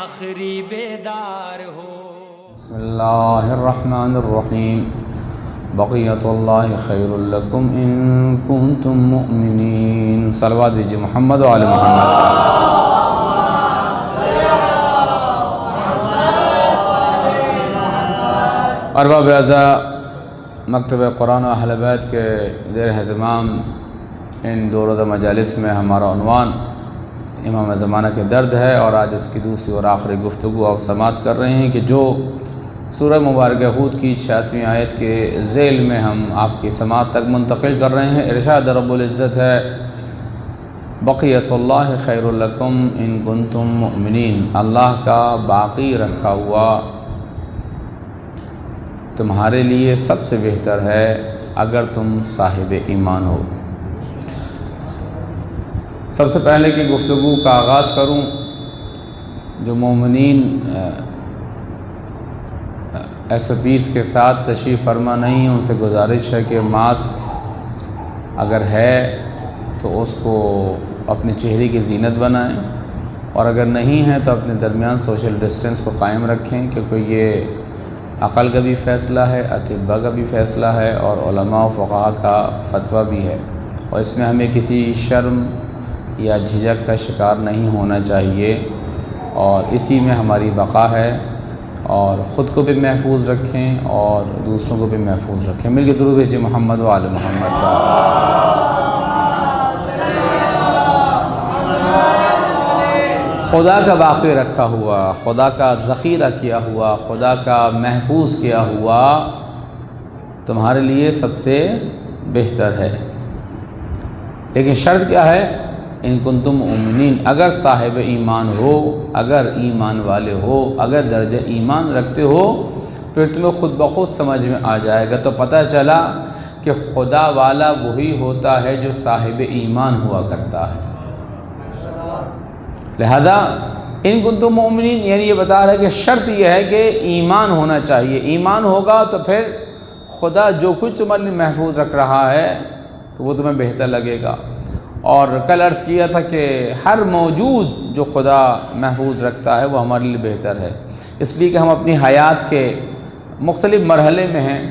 آخری بیدار ہو۔ بسم اللہ الرحمن الرحیم بقیت اللہ خیر لکم ان کنتم مؤمنین۔ صلوات دیجئے محمد و آل محمد۔ ارباب اعزاء، مکتب قرآن و اہل بیت کے زیر اہتمام ان دو روزہ مجالس میں ہمارا عنوان امام زمانہ کے درد ہے، اور آج اس کی دوسری اور آخری گفتگو آپ سماعت کر رہے ہیں کہ جو سورہ مبارکہ ہود کی 86ویں آیت کے ذیل میں ہم آپ کی سماعت تک منتقل کر رہے ہیں۔ ارشاد رب العزت ہے بقیت اللہ خیر لکم ان کنتم مؤمنین، اللہ کا باقی رکھا ہوا تمہارے لیے سب سے بہتر ہے اگر تم صاحب ایمان ہو۔ سب سے پہلے کہ گفتگو کا آغاز کروں، جو مومنین SOPs کے ساتھ تشریف فرما نہیں ہیں ان سے گزارش ہے کہ ماسک اگر ہے تو اس کو اپنے چہرے کی زینت بنائیں، اور اگر نہیں ہے تو اپنے درمیان سوشل ڈسٹنس کو قائم رکھیں، کیونکہ یہ عقل کا بھی فیصلہ ہے، اطباء کا بھی فیصلہ ہے، اور علماء و فقہاء کا فتویٰ بھی ہے، اور اس میں ہمیں کسی شرم یا جھجک کا شکار نہیں ہونا چاہیے، اور اسی میں ہماری بقا ہے۔ اور خود کو بھی محفوظ رکھیں اور دوسروں کو بھی محفوظ رکھیں۔ مل کے درود بھیجیں محمد و آل محمد کا۔ خدا کا باقی رکھا ہوا، خدا کا ذخیرہ کیا ہوا، خدا کا محفوظ کیا ہوا تمہارے لیے سب سے بہتر ہے، لیکن شرط کیا ہے؟ ان کنتم مؤمنین، اگر صاحب ایمان ہو، اگر ایمان والے ہو، اگر درجہ ایمان رکھتے ہو، پھر تمہیں خود بخود سمجھ میں آ جائے گا۔ تو پتہ چلا کہ خدا والا وہی ہوتا ہے جو صاحب ایمان ہوا کرتا ہے۔ لہذا ان کنتم مؤمنین یعنی یہ بتا رہا ہے کہ شرط یہ ہے کہ ایمان ہونا چاہیے، ایمان ہوگا تو پھر خدا جو کچھ تمہارے لیے محفوظ رکھ رہا ہے تو وہ تمہیں بہتر لگے گا۔ اور کل عرض کیا تھا کہ ہر موجود جو خدا محفوظ رکھتا ہے وہ ہمارے لیے بہتر ہے، اس لیے کہ ہم اپنی حیات کے مختلف مرحلے میں ہیں۔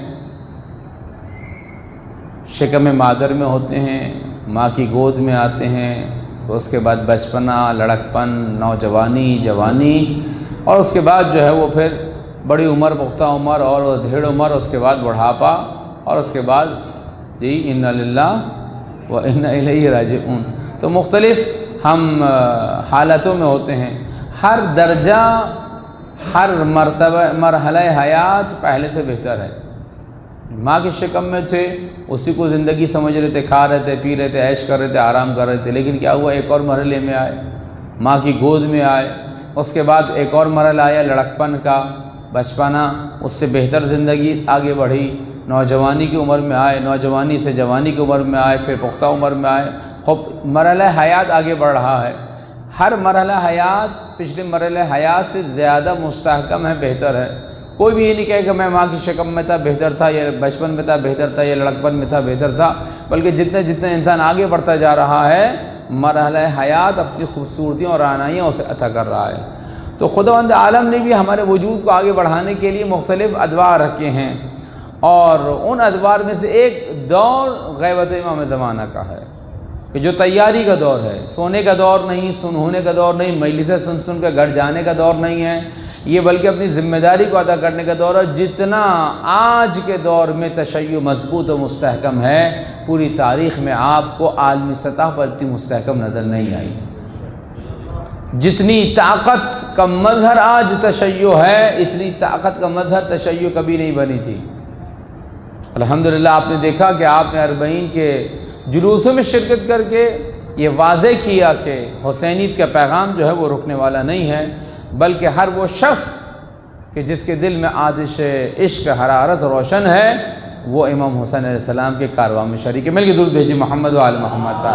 شکم مادر میں ہوتے ہیں، ماں کی گود میں آتے ہیں، اس کے بعد بچپنا، لڑکپن، نوجوانی، جوانی، اور اس کے بعد جو ہے وہ پھر بڑی عمر، پختہ عمر اور دھیڑ عمر، اس کے بعد بڑھاپا، اور اس کے بعد جی انا للہ وَإِنَّا إِلَيْهِ رَاجِعُونَ۔ تو مختلف ہم حالتوں میں ہوتے ہیں۔ ہر درجہ، ہر مرتبہ، مرحلہ حیات پہلے سے بہتر ہے۔ ماں کے شکم میں تھے، اسی کو زندگی سمجھ رہے تھے، کھا رہے تھے، پی رہے تھے، عیش کر رہے تھے، آرام کر رہے تھے، لیکن کیا ہوا؟ ایک اور مرحلے میں آئے، ماں کی گود میں آئے، اس کے بعد ایک اور مرحلہ آیا لڑکپن کا، بچپنا، اس سے بہتر زندگی آگے بڑھی، نوجوانی کی عمر میں آئے، نوجوانی سے جوانی کی عمر میں آئے، پھر پختہ عمر میں آئے، خوب مرحلہ حیات آگے بڑھ رہا ہے۔ ہر مرحلہ حیات پچھلے مرحلہ حیات سے زیادہ مستحکم ہے، بہتر ہے۔ کوئی بھی یہ نہیں کہے کہ میں ماں کی شکم میں تھا بہتر تھا، یا بچپن میں تھا بہتر تھا، یا لڑکپن میں تھا بہتر تھا، بلکہ جتنے انسان آگے بڑھتا جا رہا ہے، مرحلہ حیات اپنی خوبصورتیوں اور رعنائیوں اسے عطا کر رہا ہے۔ تو خداوند عالم نے بھی ہمارے وجود کو آگے بڑھانے کے لیے مختلف ادوار رکھے ہیں، اور ان ادوار میں سے ایک دور غیبت امام زمانہ کا ہے، کہ جو تیاری کا دور ہے، سونے کا دور نہیں، سن ہونے کا دور نہیں، مجلسیں سن کے گھر جانے کا دور نہیں ہے یہ، بلکہ اپنی ذمہ داری کو ادا کرنے کا دور ہے۔ جتنا آج کے دور میں تشیع مضبوط و مستحکم ہے، پوری تاریخ میں آپ کو عالمی سطح پر اتنی مستحکم نظر نہیں آئی۔ جتنی طاقت کا مظہر آج تشیع ہے، اتنی طاقت کا مظہر تشیع کبھی نہیں بنی تھی۔ الحمدللہ آپ نے دیکھا کہ آپ نے 40 کے جلوسوں میں شرکت کر کے یہ واضح کیا کہ حسینیت کا پیغام جو ہے وہ رکنے والا نہیں ہے، بلکہ ہر وہ شخص کہ جس کے دل میں آتش عشق حرارت روشن ہے، وہ امام حسین علیہ السلام کے کارواں میں شریک ہے۔ مل کے درود بھیجیں محمد و آل محمد کا۔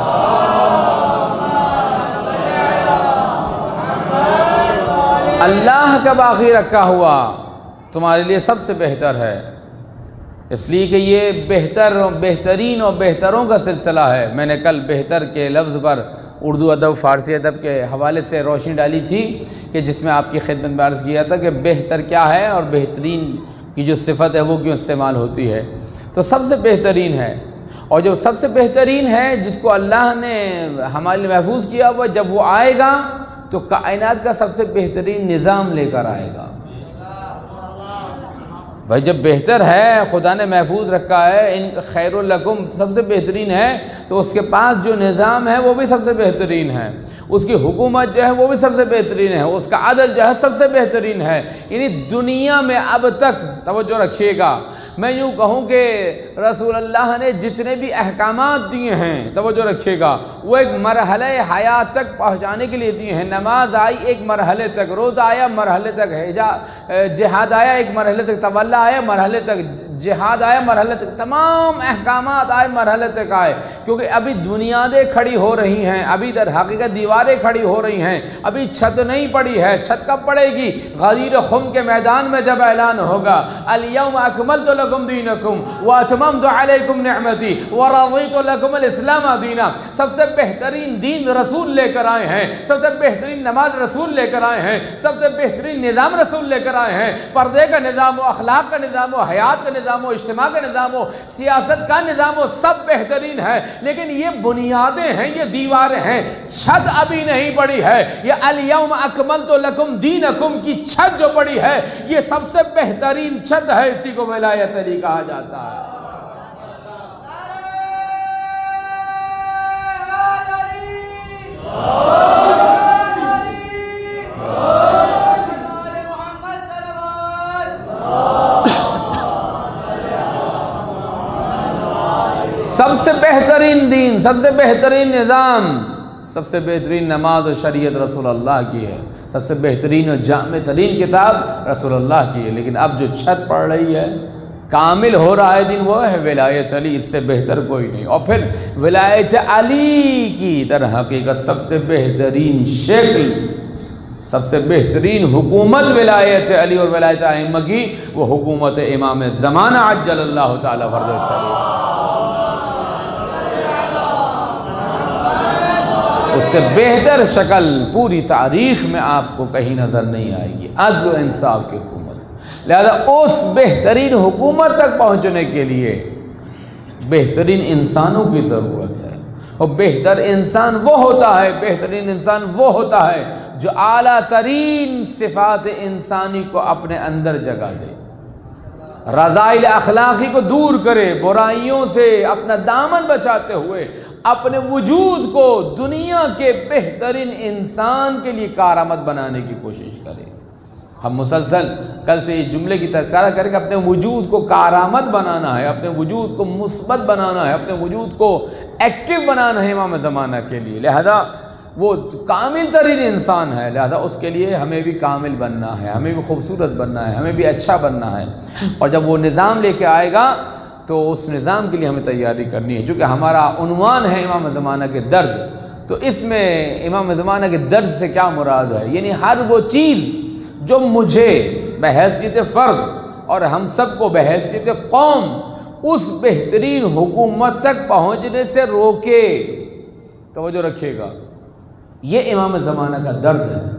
اللہ کا باقی رکھا ہوا تمہارے لیے سب سے بہتر ہے، اس لیے کہ یہ بہترین اور بہتروں کا سلسلہ ہے۔ میں نے کل بہتر کے لفظ پر اردو ادب فارسی ادب کے حوالے سے روشنی ڈالی تھی کہ جس میں آپ کی خدمت میں عرض کیا تھا کہ بہتر کیا ہے اور بہترین کی جو صفت ہے وہ کیوں استعمال ہوتی ہے. تو سب سے بہترین ہے، اور جو سب سے بہترین ہے جس کو اللہ نے ہمارے لیے محفوظ کیا ہوا، جب وہ آئے گا تو کائنات کا سب سے بہترین نظام لے کر آئے گا. بھائی جب بہتر ہے، خدا نے محفوظ رکھا ہے، ان خیر لکم سب سے بہترین ہے، تو اس کے پاس جو نظام ہے وہ بھی سب سے بہترین ہے، اس کی حکومت جو ہے وہ بھی سب سے بہترین ہے، اس کا عدل جو ہے سب سے بہترین ہے. یعنی دنیا میں اب تک توجہ رکھیے گا، میں یوں کہوں کہ رسول اللہ نے جتنے بھی احکامات دیے ہیں، توجہ رکھیے گا، وہ ایک مرحلہ حیات تک پہنچانے کے لیے دیے ہیں. نماز آئی ایک مرحلے تک، روزہ آیا مرحلے تک، جہاد آیا ایک مرحلے تک، تولا آیا مرحلے تک، جہاد آیا مرحلے تک، تمام احکامات آئے مرحلے تک آئے. کیونکہ ابھی بنیادیں کھڑی ہو رہی ہیں، ابھی در حقیقت دیواریں کھڑی ہو رہی ہیں، ابھی چھت نہیں پڑی ہے. چھت کب پڑے گی؟ غدیر خم کے میدان میں جب اعلان ہوگا الیوم اکملت لکم دینکم واتممت علیکم نعمتی ورضیت لکم الاسلام دینا. سب سے بہترین دین رسول لے کر آئے ہیں، سب سے بہترین نماز رسول لے کر آئے ہیں، سب سے بہترین نظام رسول لے کر آئے ہیں. پردے کا نظام و اخلاق کا نظام و حیات کا نظام و اجتماع کا نظام و سیاست کا نظام و سب بہترین ہے. لیکن یہ بنیادیں ہیں، یہ دیواریں ہیں، چھت ابھی نہیں پڑی ہے. یہ الیوم اکملت لکم دینکم کی چھت جو پڑی ہے یہ سب سے بہترین چھت ہے، اسی کو ولایت علی کہا جاتا ہے. سب سے بہترین دین، سب سے بہترین نظام، سب سے بہترین نماز و شریعت رسول اللہ کی ہے، سب سے بہترین اور جامع ترین کتاب رسول اللہ کی ہے. لیکن اب جو چھت پڑ رہی ہے، کامل ہو رہا ہے دین، وہ ہے ولایت علی، اس سے بہتر کوئی نہیں. اور پھر ولایت علی کی در حقیقت سب سے بہترین شکل، سب سے بہترین حکومت ولایت علی اور ولایت ائمہ کی، وہ حکومت امام زمانہ عجل اللہ تعالی فرجہ الشریف. اس سے بہتر شکل پوری تاریخ میں آپ کو کہیں نظر نہیں آئے گی. عدل و انصاف کی حکومت. لہذا اس بہترین حکومت تک پہنچنے کے لیے بہترین انسانوں کی ضرورت ہے. اور بہتر انسان وہ ہوتا ہے، بہترین انسان وہ ہوتا ہے جو اعلیٰ ترین صفات انسانی کو اپنے اندر جگہ دے، رذائل اخلاقی کو دور کرے، برائیوں سے اپنا دامن بچاتے ہوئے اپنے وجود کو دنیا کے بہترین انسان کے لیے کارآمد بنانے کی کوشش کرے. ہم مسلسل کل سے یہ جملے کی تذکرہ کریں کہ اپنے وجود کو کارآمد بنانا ہے، اپنے وجود کو مثبت بنانا ہے، اپنے وجود کو ایکٹیو بنانا ہے امام زمانہ کے لیے. لہذا وہ کامل ترین انسان ہے، لہذا اس کے لیے ہمیں بھی کامل بننا ہے، ہمیں بھی خوبصورت بننا ہے، ہمیں بھی اچھا بننا ہے. اور جب وہ نظام لے کے آئے گا تو اس نظام کے لیے ہمیں تیاری کرنی ہے. چونکہ ہمارا عنوان ہے امام زمانہ کے درد، تو اس میں امام زمانہ کے درد سے کیا مراد ہے؟ یعنی ہر وہ چیز جو مجھے بحیثیت فرد اور ہم سب کو بحیثیت قوم اس بہترین حکومت تک پہنچنے سے روکے. توجہ رکھیے گا، یہ امام زمانہ کا درد ہے،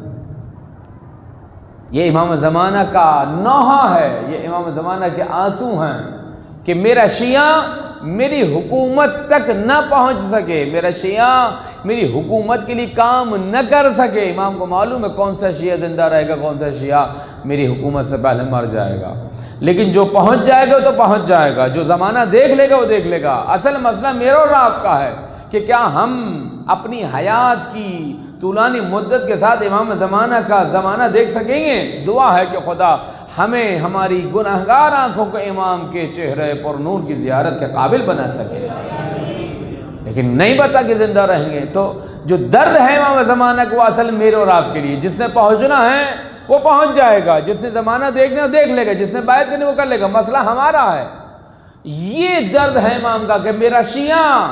یہ امام زمانہ کا نوحہ ہے، یہ امام زمانہ کے آنسو ہیں کہ میرا شیعہ میری حکومت تک نہ پہنچ سکے، میرا شیعہ میری حکومت کے لیے کام نہ کر سکے. امام کو معلوم ہے کون سا شیعہ زندہ رہے گا، کون سا شیعہ میری حکومت سے پہلے مر جائے گا. لیکن جو پہنچ جائے گا تو پہنچ جائے گا، جو زمانہ دیکھ لے گا وہ دیکھ لے گا. اصل مسئلہ میرا اور آپ کا ہے کہ کیا ہم اپنی حیات کی طولانی مدت کے ساتھ امام زمانہ کا زمانہ دیکھ سکیں گے. دعا ہے کہ خدا ہمیں ہماری گناہگار آنکھوں کو امام کے چہرے پر نور کی زیارت کے قابل بنا سکے. لیکن نہیں پتا کہ زندہ رہیں گے. تو جو درد ہے امام زمانہ کو اصل میرے اور آپ کے لیے، جس نے پہنچنا ہے وہ پہنچ جائے گا، جس نے زمانہ دیکھنا دیکھ لے گا، جس نے بیعت کرنی وہ کر لے گا. مسئلہ ہمارا ہے. یہ درد ہے امام کا کہ میرا شیعہ،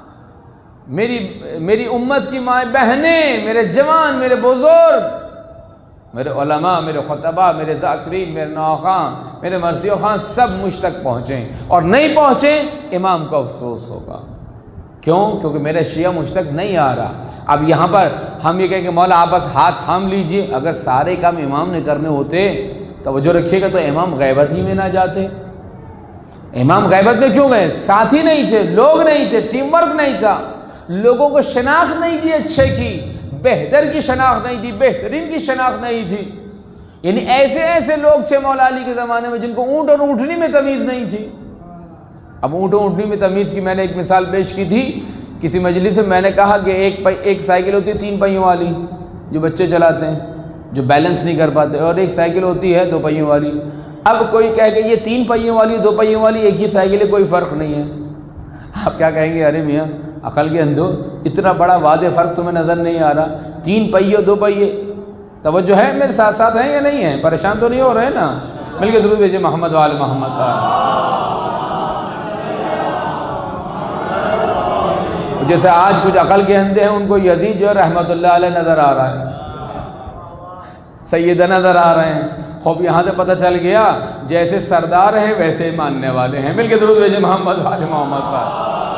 میری امت کی مائیں بہنیں، میرے جوان، میرے بزرگ، میرے علماء، میرے خطبہ، میرے ذاکرین، میرے نوخان، میرے مرثیہ خان سب مجھ تک پہنچیں، اور نہیں پہنچیں امام کو افسوس ہوگا کیوں؟ کیونکہ میرا شیعہ مجھ تک نہیں آ رہا۔ اب یہاں پر ہم یہ کہیں کہ مولا آپ بس ہاتھ تھام لیجئے، اگر سارے کام امام نے کرنے ہوتے توجہ رکھیے گا تو امام غیبت ہی میں نہ جاتے۔ امام غیبت میں کیوں گئے؟ ساتھی نہیں تھے، لوگ نہیں تھے، ٹیم ورک نہیں تھا، لوگوں کو شناخت نہیں تھی اچھے کی، بہتر کی شناخت نہیں تھی، بہترین کی شناخت نہیں تھی۔ یعنی ایسے ایسے لوگ تھے مولا علی کے زمانے میں جن کو اونٹ اور اونٹنی میں تمیز نہیں تھی۔ اب اونٹ اور اونٹنی میں تمیز کی میں نے ایک مثال پیش کی تھی کسی مجلس میں، میں نے کہا کہ ایک سائیکل ہوتی ہے 3 پہیوں والی جو بچے چلاتے ہیں، جو بیلنس نہیں کر پاتے، اور ایک سائیکل ہوتی ہے 2 پہیوں والی۔ اب کوئی کہے کہ یہ 3 پہیوں والی 2 پہیوں والی ایک ہی سائیکل ہے، کوئی فرق نہیں ہے۔ آپ کیا کہیں گے؟ ارے میاں عقل کے اندھو، اتنا بڑا واضح فرق تمہیں نظر نہیں آ رہا؟ 3 پہیے 2 پہیے، توجہ ہے میرے ساتھ ساتھ ہیں یا نہیں ہیں؟ پریشان تو نہیں ہو رہے نا؟ مل کے درود بھیجے محمد وآل محمد کا۔ جیسے آج کچھ عقل کے اندھے ہیں، ان کو یزید جو رحمت اللہ علیہ نظر آ رہا ہے، سیدہ نظر آ رہے ہیں۔ خوب یہاں سے پتہ چل گیا جیسے سردار ہیں ویسے ماننے والے ہیں۔ مل کے درود بھیجے محمد وآل محمد کا۔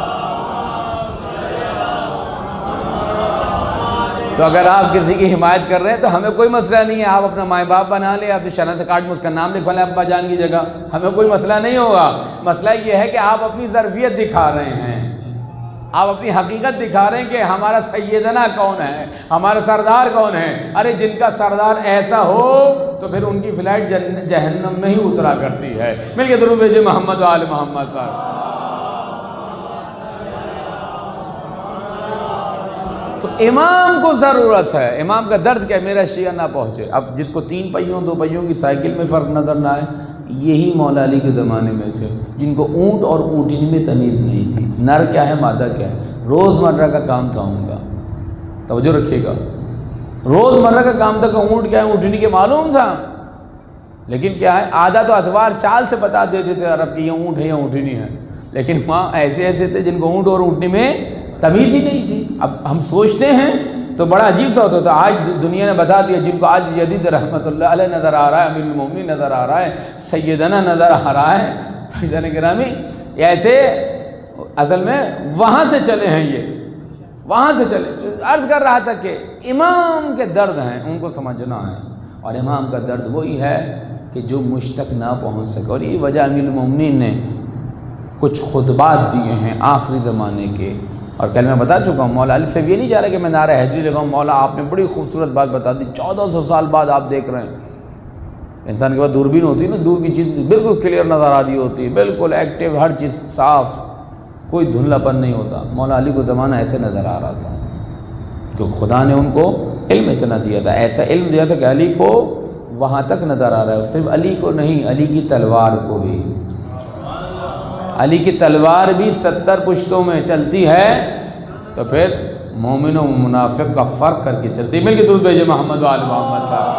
تو اگر آپ کسی کی حمایت کر رہے ہیں تو ہمیں کوئی مسئلہ نہیں ہے، آپ اپنا ماں باپ بنا لیں، آپ شناخت کارڈ میں اس کا نام لکھوا لیں ابا جان کی جگہ، ہمیں کوئی مسئلہ نہیں ہوگا۔ مسئلہ یہ ہے کہ آپ اپنی ظرفیت دکھا رہے ہیں، آپ اپنی حقیقت دکھا رہے ہیں کہ ہمارا سیدنا کون ہے، ہمارا سردار کون ہے۔ ارے جن کا سردار ایسا ہو تو پھر ان کی فلائٹ جہنم میں ہی اترا کرتی ہے۔ مل کے درود بھیجے محمد وآل محمد پر۔ تو امام کو ضرورت ہے، امام کا درد کیا؟ میرا شیعہ نہ پہنچے۔ اب جس کو 3 پہیوں 2 پہیوں کی سائیکل میں فرق نظر نہ آئے، یہی مولا علی کے زمانے میں تھے جن کو اونٹ اور اونٹنی میں تمیز نہیں تھی، نر کیا ہے مادہ کیا ہے۔ روز مرہ کا کام تھا ان کا، توجہ رکھیے گا، روز مرہ کا کام تھا کہ اونٹ کیا ہے اونٹنی کے معلوم تھا، لیکن کیا ہے عادت و اتوار چال سے بتا دیتے تھے عرب کی یہ اونٹ ہے یا اونٹنی ہے، لیکن وہاں ایسے ایسے تھے جن کو اونٹ اور اونٹنی میں تمیز ہی نہیں تھی۔ اب ہم سوچتے ہیں تو بڑا عجیب سا ہوتا تھا، آج دنیا نے بتا دیا جن کو آج یزید رحمت اللہ علیہ نظر آ رہا ہے، امیر المومنین نظر آ رہا ہے، سیدنا نظر آ رہا ہے، فیضان گرامی ایسے اصل میں وہاں سے چلے ہیں، یہ وہاں سے چلے۔ عرض کر رہا تھا کہ امام کے درد ہیں ان کو سمجھنا ہے، اور امام کا درد وہی ہے کہ جو مجھ تک نہ پہنچ سکے، اور یہ وجہ امیر المومنین نے کچھ خطبات دیے ہیں آخری زمانے کے، اور کل میں بتا چکا ہوں مولا علی سے یہ نہیں جا رہا کہ میں نعرہ حیدری لگاؤں، مولا آپ نے بڑی خوبصورت بات بتا دی، 1400 سال بعد آپ دیکھ رہے ہیں، انسان کے پاس دوربین ہوتی ہے نا، دور کی چیز بالکل کلیئر نظر آ رہی ہوتی ہے، بالکل ایکٹیو، ہر چیز صاف، کوئی دھندلا پن نہیں ہوتا۔ مولا علی کو زمانہ ایسے نظر آ رہا تھا کیونکہ خدا نے ان کو علم اتنا دیا تھا، ایسا علم دیا تھا کہ علی کو وہاں تک نظر آ رہا ہے، صرف علی کو نہیں، علی کی تلوار کو بھی، علی کی تلوار بھی 70 پشتوں میں چلتی ہے تو پھر مومن و منافق کا فرق کر کے چلتی ہے۔ مل کے درود بھیجے محمد وآل محمد کا۔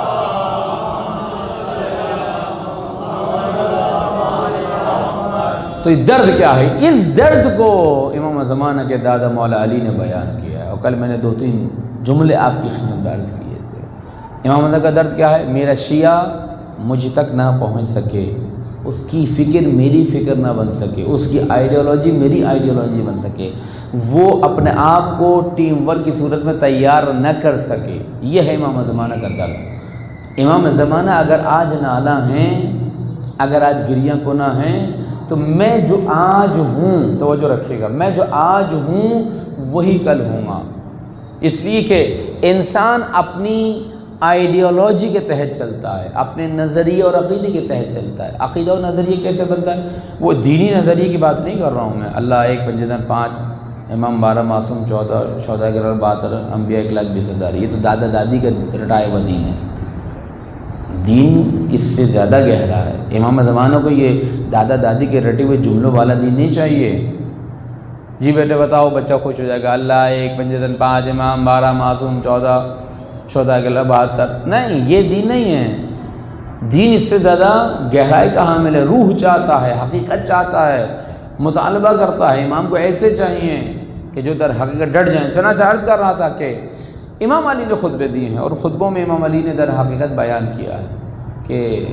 تو یہ درد کیا ہے؟ اس درد کو امام زمانہ کے دادا مولا علی نے بیان کیا ہے، اور کل میں نے 2-3 جملے آپ کی خدمت میں عرض کیے تھے۔ امام کا درد کیا ہے؟ میرا شیعہ مجھ تک نہ پہنچ سکے، اس کی فکر میری فکر نہ بن سکے، اس کی آئیڈیالوجی میری آئیڈیالوجی بن سکے، وہ اپنے آپ کو ٹیم ورک کی صورت میں تیار نہ کر سکے، یہ ہے امام زمانہ کا درد۔ امام زمانہ اگر آج نالا ہیں، اگر آج گریاں کناں ہیں، تو میں جو آج ہوں، توجہ رکھیے گا، میں جو آج ہوں وہی کل ہوں گا، اس لیے کہ انسان اپنی آئیڈیالوجی کے تحت چلتا ہے، اپنے نظریے اور عقیدے کے تحت چلتا ہے۔ عقیدہ اور نظریے کیسے بنتا ہے؟ وہ دینی نظریے کی بات نہیں کر رہا ہوں میں، اللہ ایک پنجدن 5، امام 12 معصوم 14، 14 کے 72، انبیاء 1,20,000، یہ تو دادا دادی کا رٹایا ہوا دین ہے۔ دین اس سے زیادہ گہرا ہے۔ امام زمانہ کو یہ دادا دادی کے رٹے ہوئے جملوں والا دین نہیں چاہیے، جی بیٹے بتاؤ بچہ خوش ہو جائے گا، اللہ ایک پنجدن 5، امام 12 معصوم 14 کے 72، نہیں، یہ دین نہیں ہے۔ دین اس سے زیادہ گہرائی کا حامل ہے، روح چاہتا ہے، حقیقت چاہتا ہے، مطالبہ کرتا ہے۔ امام کو ایسے چاہیے کہ جو در حقیقت ڈٹ جائیں۔ چنانچہ عرض کر رہا تھا کہ امام علی نے خطبے دیے ہیں، اور خطبوں میں امام علی نے در حقیقت بیان کیا ہے کہ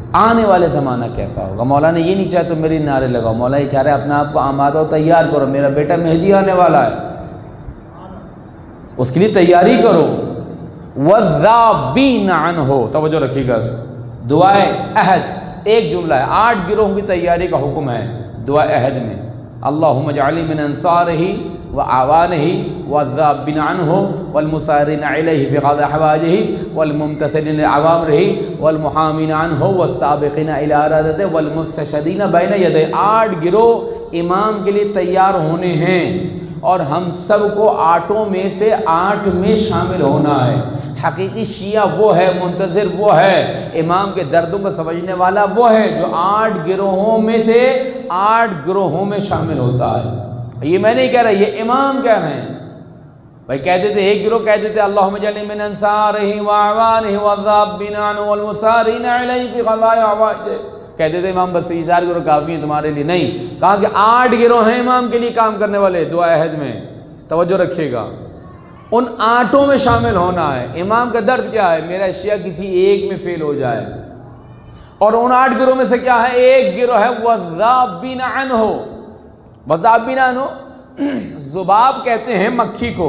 آنے والے زمانہ کیسا ہوگا۔ مولا نے یہ نہیں چاہے تو میری نعرے لگاؤ، مولا یہ چاہ رہا ہے اپنے آپ کو آمادہ و تیار کرو، میرا بیٹا مہدی آنے والا ہے، اس کے لیے تیاری کرو۔ وَالذَّابِينَ عَنْهُ، توجہ رکھیے گا، دعائے عہد ایک جملہ ہے، 8 گروہوں کی تیاری کا حکم ہے دعائے عہد میں۔ اللہم اجعلنی من انصارہ وعوانہ والذابین عنہ والمسارین علیہ فی قضاء حوائجہ والممتثلین لأوامرہ والمحامین عنہ والسابقین الی ارادتہ والمستشہدین بین یدہ۔ 8 گروہ امام کے لیے تیار ہونے ہیں، اور ہم سب کو 8 میں سے 8 میں شامل ہونا ہے۔ حقیقی شیعہ وہ ہے، منتظر وہ ہے، امام کے دردوں کو سمجھنے والا وہ ہے جو 8 گروہوں میں سے 8 گروہوں میں شامل ہوتا ہے۔ یہ میں نہیں کہہ رہا، یہ امام کہہ رہے ہیں۔ بھائی کہہ دیتے ایک گروہ کہہ دیتے اللہم اجعلنی من انصارہ وعوانہ والذابین عنہ والمسارین علیہ فی قضاء حوائجہ، کہہ دیتے امام بس یہ 4 گروہ کافی ہیں تمہارے لیے، نہیں، کہا کہ 8 گروہ ہیں امام کے لیے کام کرنے والے دعا عہد میں، توجہ رکھیے گا، ان 8 میں شامل ہونا ہے۔ امام کا درد کیا ہے؟ میرا شیعہ کسی ایک میں فیل ہو جائے، اور ان 8 گروہ میں سے کیا ہے؟ ایک گروہ ہے وَالذَّابِينَ عَنْهُ۔ وَالذَّابِينَ عَنْهُ، ذباب کہتے ہیں مکھی کو،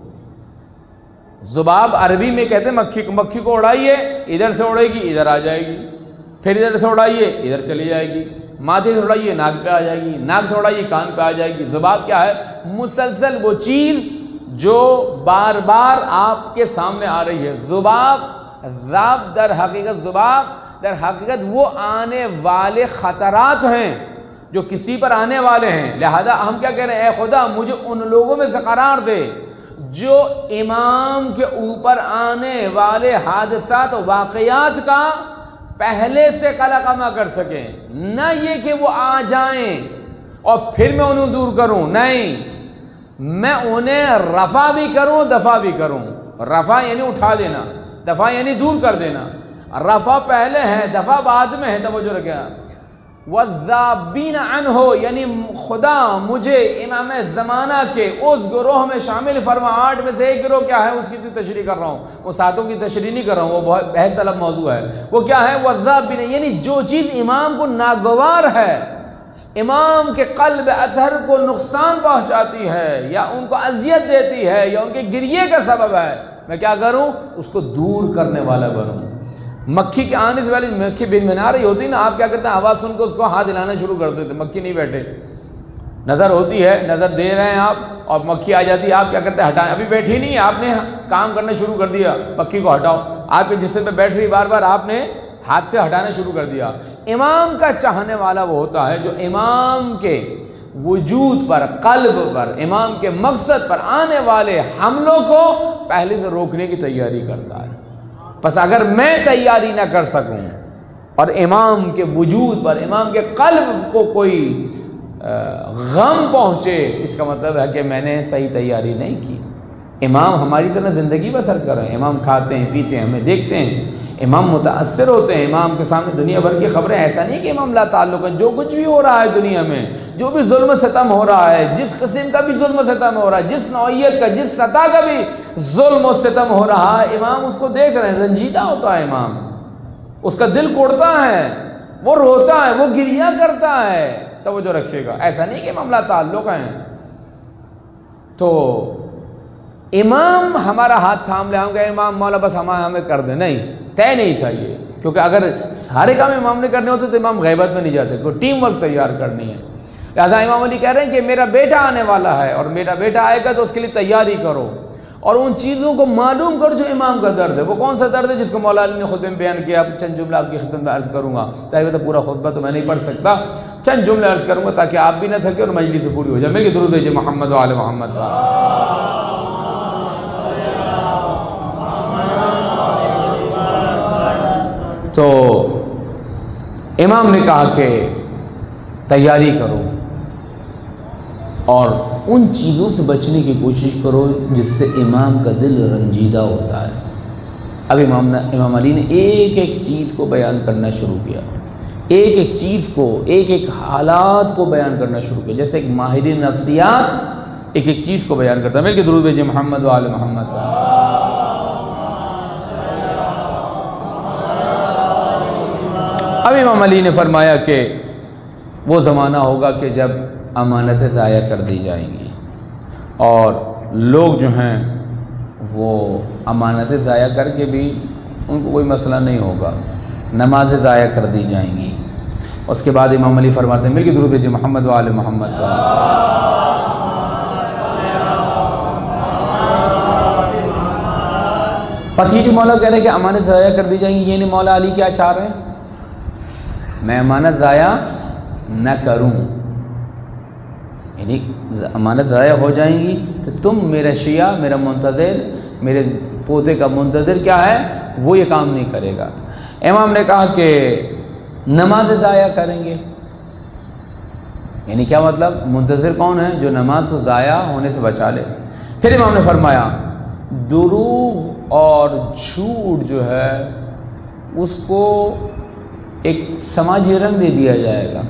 ذباب عربی میں کہتے ہیں مکھی کو، مکھی کو اڑائیے ادھر سے اڑے گی ادھر آ جائے گی، پھر ادھر سے اڑائیے ادھر چلی جائے گی، ماتھے سے اڑائیے ناک پہ آ جائے گی، ناک سے اڑائیے کان پہ آ جائے گی۔ ذباب کیا ہے؟ مسلسل وہ چیز جو بار بار آپ کے سامنے آ رہی ہے۔ ذباب در حقیقت وہ آنے والے خطرات ہیں جو کسی پر آنے والے ہیں، لہذا ہم کیا کہہ رہے ہیں؟ اے خدا مجھے ان لوگوں میں سے قرار دے جو امام کے اوپر آنے والے حادثات و واقعات کا پہلے سے قلقمہ کر سکیں، نہ یہ کہ وہ آ جائیں اور پھر میں انہیں دور کروں، نہیں، میں انہیں رفع بھی کروں دفع بھی کروں۔ رفع یعنی اٹھا دینا، دفع یعنی دور کر دینا، رفع پہلے ہے دفع بعد میں ہے، توجہ رکھیں۔ وَالذَّابِينَ عَنْهُ یعنی خدا مجھے امام زمانہ کے اس گروہ میں شامل فرما۔ 8 میں سے ایک گروہ کیا ہے اس کی تشریح کر رہا ہوں، وہ 7 کی تشریح نہیں کر رہا ہوں، وہ بہت بحث طلب موضوع ہے۔ وہ کیا ہے؟ وَالذَّابِينَ یعنی جو چیز امام کو ناگوار ہے، امام کے قلب اطہر کو نقصان پہنچاتی ہے یا ان کو اذیت دیتی ہے یا ان کے گریے کا سبب ہے، میں کیا کروں؟ اس کو دور کرنے والا بنوں۔ مکھی کے آنے سے پہلے مکھی بن بنا رہی ہوتی نا، آپ کیا کرتے ہیں؟ آواز سن کے اس کو ہاتھ ہلانا شروع کر دیتے، مکھی نہیں بیٹھے، نظر ہوتی ہے، نظر دے رہے ہیں آپ اور مکھی آ جاتی ہے، آپ کیا کرتے ہیں؟ ہٹائیں، ابھی بیٹھی نہیں ہے، آپ نے کام کرنا شروع کر دیا، مکھی کو ہٹاؤ، آپ کے جسم پہ بیٹھ رہی بار بار آپ نے ہاتھ سے ہٹانا شروع کر دیا۔ امام کا چاہنے والا وہ ہوتا ہے جو امام کے وجود پر، قلب پر، امام کے مقصد پر آنے والے حملوں کو پہلے سے روکنے کی تیاری کرتا ہے۔ بس اگر میں تیاری نہ کر سکوں اور امام کے وجود پر، امام کے قلب کو کوئی غم پہنچے، اس کا مطلب ہے کہ میں نے صحیح تیاری نہیں کی۔ امام ہماری طرح زندگی بسر کر رہے ہیں، امام کھاتے ہیں پیتے ہیں، ہمیں دیکھتے ہیں، امام متاثر ہوتے ہیں، امام کے سامنے دنیا بھر کی خبریں، ایسا نہیں کہ امام لا تعلق ہیں، جو کچھ بھی ہو رہا ہے دنیا میں، جو بھی ظلم ستم ہو رہا ہے، جس قسم کا بھی ظلم ستم ہو رہا ہے، جس نوعیت کا، جس سطح کا بھی ظلم و ستم ہو رہا ہے، امام اس کو دیکھ رہے ہیں، رنجیدہ ہوتا ہے امام، اس کا دل کوڑتا ہے، وہ روتا ہے، وہ گریہ کرتا ہے، توجہ رکھیے گا، ایسا نہیں کہ امام لا تعلق ہیں۔ تو امام ہمارا ہاتھ تھام لے، ہم کہیں امام مولا بس ہمیں کر دیں، نہیں، طے نہیں تھا یہ، کیونکہ اگر سارے کام امام نے کرنے ہوتے تو امام غیبت میں نہیں جاتے، کوئی ٹیم ورک تیار کرنی ہے۔ لہٰذا امام علی کہہ رہے ہیں کہ میرا بیٹا آنے والا ہے اور میرا بیٹا آئے گا تو اس کے لیے تیاری کرو اور ان چیزوں کو معلوم کرو جو امام کا درد ہے۔ وہ کون سا درد ہے جس کو مولا علی نے خطبے میں بیان کیا؟ چند جملہ آپ کی خدمت میں عرض کروں گا، تو پورا خطبہ تو میں نہیں پڑھ سکتا، چند جملے عرض کروں گا تاکہ آپ بھی نہ تھکے اور مجلس سے پوری ہو جائے۔ مل کے درود بھیجئے محمد و آل محمد۔ تو امام نے کہا کہ تیاری کرو اور ان چیزوں سے بچنے کی کوشش کرو جس سے امام کا دل رنجیدہ ہوتا ہے۔ اب امام علی نے ایک ایک چیز کو بیان کرنا شروع کیا، ایک ایک چیز کو، ایک ایک حالات کو بیان کرنا شروع کیا، جیسے ایک ماہر نفسیات ایک ایک چیز کو بیان کرتا ہے۔ مل کے درود بھیجئے محمد و آل محمد۔ اب امام علی نے فرمایا کہ وہ زمانہ ہوگا کہ جب امانتیں ضائع کر دی جائیں گی اور لوگ جو ہیں وہ امانتیں ضائع کر کے بھی ان کو کوئی مسئلہ نہیں ہوگا، نمازیں ضائع کر دی جائیں گی۔ اس کے بعد امام علی فرماتے ہیں، مل کے درود بھیجیے محمد و آل محمد کا۔ پس یہ جو مولا کہہ رہے ہیں کہ امانت ضائع کر دی جائیں گی، یہ نہیں مولا علی کیا چاہ رہے ہیں؟ میں امانت ضائع نہ کروں، یعنی امانت ضائع ہو جائیں گی تو تم میرا شیعہ، میرا منتظر، میرے پوتے کا منتظر کیا ہے، وہ یہ کام نہیں کرے گا۔ امام نے کہا کہ نماز ضائع کریں گے، یعنی کیا مطلب؟ منتظر کون ہے؟ جو نماز کو ضائع ہونے سے بچا لے۔ پھر امام نے فرمایا دروغ اور جھوٹ جو ہے اس کو ایک سماجی رنگ دے دیا جائے گا،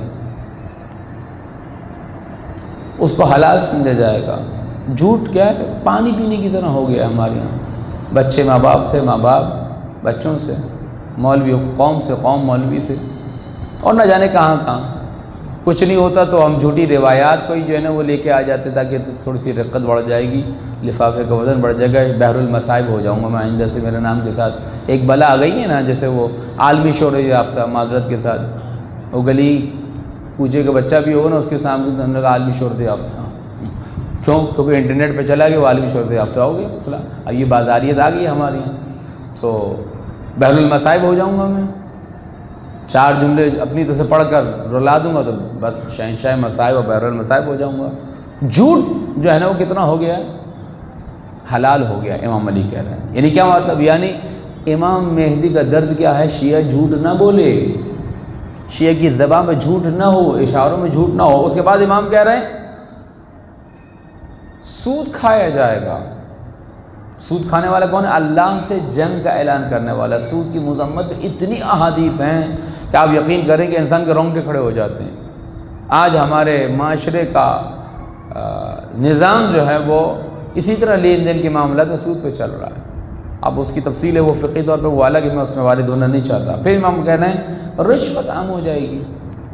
اس کو حلال سمجھا جائے گا۔ جھوٹ کیا ہے؟ پانی پینے کی طرح ہو گیا ہمارے یہاں، بچے ماں باپ سے، ماں باپ بچوں سے، مولوی قوم سے، قوم مولوی سے، اور نہ جانے کہاں کہاں۔ کچھ نہیں ہوتا تو ہم جھوٹی روایات کوئی جو ہے نا وہ لے کے آ جاتے تاکہ تھوڑی سی رقت بڑھ جائے گی، لفافے کا وزن بڑھ جائے گا، بحر المصائب ہو جاؤں گا میں آئندہ سے میرے نام کے ساتھ۔ ایک بلا آ گئی ہے نا، جیسے وہ عالمی شہرت یافتہ، معذرت کے ساتھ، وہ گلی کوچے کا بچہ بھی ہوگا نا اس کے سامنے ہم لوگ عالمی شہرت یافتہ، کیوں؟ کیونکہ انٹرنیٹ پہ چلا گیا وہ عالمی شہرت یافتہ ہو گیا مسئلہ۔ اب یہ بازاریت آ گئی ہے ہمارے یہاں، تو بحر المصائب ہو جاؤں گا میں، چار جملے اپنی طرف سے پڑھ کر رلا دوں گا تو بس شہنشاہ مصائب اور بحر المصائب ہو جاؤں گا۔ جھوٹ جو ہے نا وہ کتنا ہو گیا ہے؟ حلال ہو گیا، امام علی کہہ رہے ہیں۔ یعنی کیا مطلب؟ یعنی امام مہدی کا درد کیا ہے؟ شیعہ جھوٹ نہ بولے، شیعہ کی زبان میں جھوٹ نہ ہو، اشاروں میں جھوٹ نہ ہو۔ اس کے بعد امام کہہ رہے ہیں سود کھایا جائے گا۔ سود کھانے والا کون ہے؟ اللہ سے جنگ کا اعلان کرنے والا۔ سود کی مذمت میں اتنی احادیث ہیں کہ آپ یقین کریں کہ انسان کے رونگٹے کھڑے ہو جاتے ہیں۔ آج ہمارے معاشرے کا نظام جو ہے وہ اسی طرح لین دین کے معاملات میں سود پہ چل رہا ہے۔ اب اس کی تفصیل ہے وہ فقہی طور پہ وہ الگ ہے، میں اس میں وارد ہونا نہیں چاہتا۔ پھر امام کہہ رہے ہیں رشوت عام ہو جائے گی۔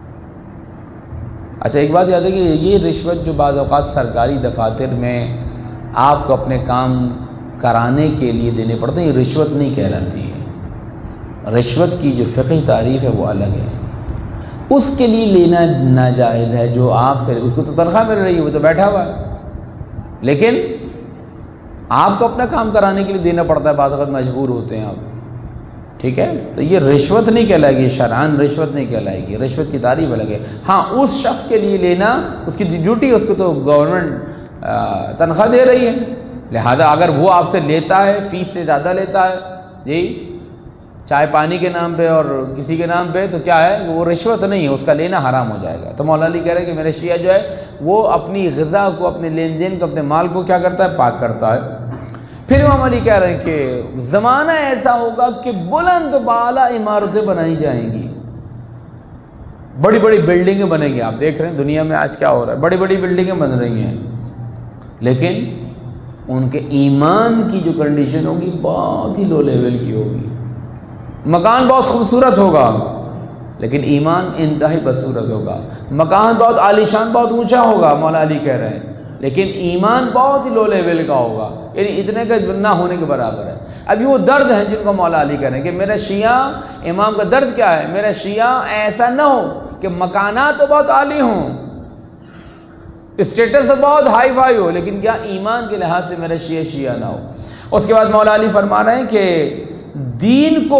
اچھا ایک بات یاد ہے کہ یہ رشوت جو بعض اوقات سرکاری دفاتر میں آپ کو اپنے کام کرانے کے لیے دینے پڑتے ہیں، یہ رشوت نہیں کہلاتی ہے۔ رشوت کی جو فقہی تعریف ہے وہ الگ ہے، اس کے لیے لینا ناجائز ہے۔ جو آپ سے اس کو تو تنخواہ مل رہی ہے، وہ تو بیٹھا ہوا ہے، لیکن آپ کو اپنا کام کرانے کے لیے دینا پڑتا ہے، بعض اوقات مجبور ہوتے ہیں آپ، ٹھیک ہے؟ تو یہ رشوت نہیں کہلائے گی، شرعاً رشوت نہیں کہلائے گی، رشوت کی تعریف الگ ہے۔ ہاں اس شخص کے لیے لینا اس کی ڈیوٹی ہے، اس کو تو گورنمنٹ تنخواہ دے رہی ہے، لہذا اگر وہ آپ سے لیتا ہے، فیس سے زیادہ لیتا ہے جی چائے پانی کے نام پہ اور کسی کے نام پہ، تو کیا ہے وہ رشوت نہیں ہے، اس کا لینا حرام ہو جائے گا۔ تو مولا علی کہہ رہے ہیں کہ میرے شیعہ جو ہے وہ اپنی غذا کو، اپنے لین دین کو، اپنے مال کو کیا کرتا ہے؟ پاک کرتا ہے۔ پھر امام علی کہہ رہے ہیں کہ زمانہ ایسا ہوگا کہ بلند بالا عمارتیں بنائی جائیں گی، بڑی بڑی بلڈنگیں بنیں گی۔ آپ دیکھ رہے ہیں دنیا میں آج کیا ہو رہا ہے، بڑی بڑی بلڈنگیں بن رہی ہیں، لیکن ان کے ایمان کی جو کنڈیشن ہوگی بہت ہی لو لیول کی ہوگی۔ مکان بہت خوبصورت ہوگا لیکن ایمان انتہائی بدصورت ہوگا، مکان بہت عالیشان، بہت اونچا ہوگا مولا علی کہہ رہے ہیں، لیکن ایمان بہت ہی لو لیول کا ہوگا، یعنی اتنے کا نہ ہونے کے برابر ہے۔ اب یہ وہ درد ہیں جن کو مولا علی کہہ رہے ہیں کہ میرا شیعہ، امام کا درد کیا ہے؟ میرا شیعہ ایسا نہ ہو کہ مکانات تو بہت عالی ہوں، اسٹیٹس تو بہت ہائی فائی ہو، لیکن کیا ایمان کے لحاظ سے میرا شیعہ نہ ہو۔ اس کے بعد مولا علی فرما رہے ہیں کہ دین کو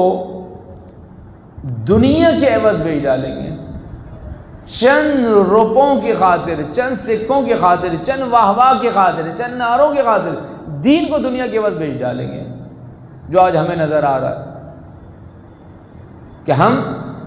دنیا کے عوض بیچ ڈالیں گے، چند روپوں کی خاطر، چند سکوں کی خاطر، چند واہ واہ کی خاطر، چند نعروں کی خاطر دین کو دنیا کے عوض بیچ ڈالیں گے، جو آج ہمیں نظر آ رہا ہے کہ ہم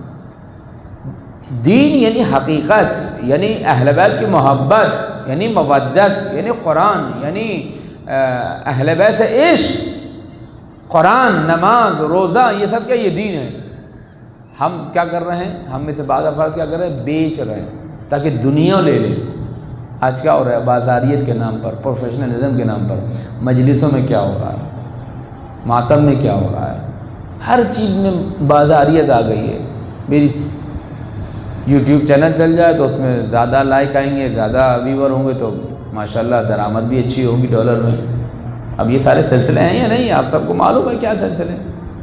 دین یعنی حقیقت، یعنی اہل بیت کی محبت، یعنی مودت، یعنی قرآن، یعنی اہل بیت سے عشق، قرآن، نماز، روزہ، یہ سب کیا؟ یہ دین ہے۔ ہم کیا کر رہے ہیں؟ ہم میں سے بعض افراد کیا کر رہے ہیں؟ بیچ رہے ہیں تاکہ دنیا لے لیں۔ آج کیا ہو رہا ہے؟ بازاریت کے نام پر، پروفیشنلزم کے نام پر مجلسوں میں کیا ہو رہا ہے، ماتم میں کیا ہو رہا ہے، ہر چیز میں بازاریت آ گئی ہے۔ میری یوٹیوب چینل چل جائے تو اس میں زیادہ لائک آئیں گے، زیادہ ویور ہوں گے، تو ماشاءاللہ درآمد بھی اچھی ہوگی ڈالر میں۔ اب یہ سارے سلسلے ہیں یا نہیں؟ آپ سب کو معلوم ہے کیا سلسلے،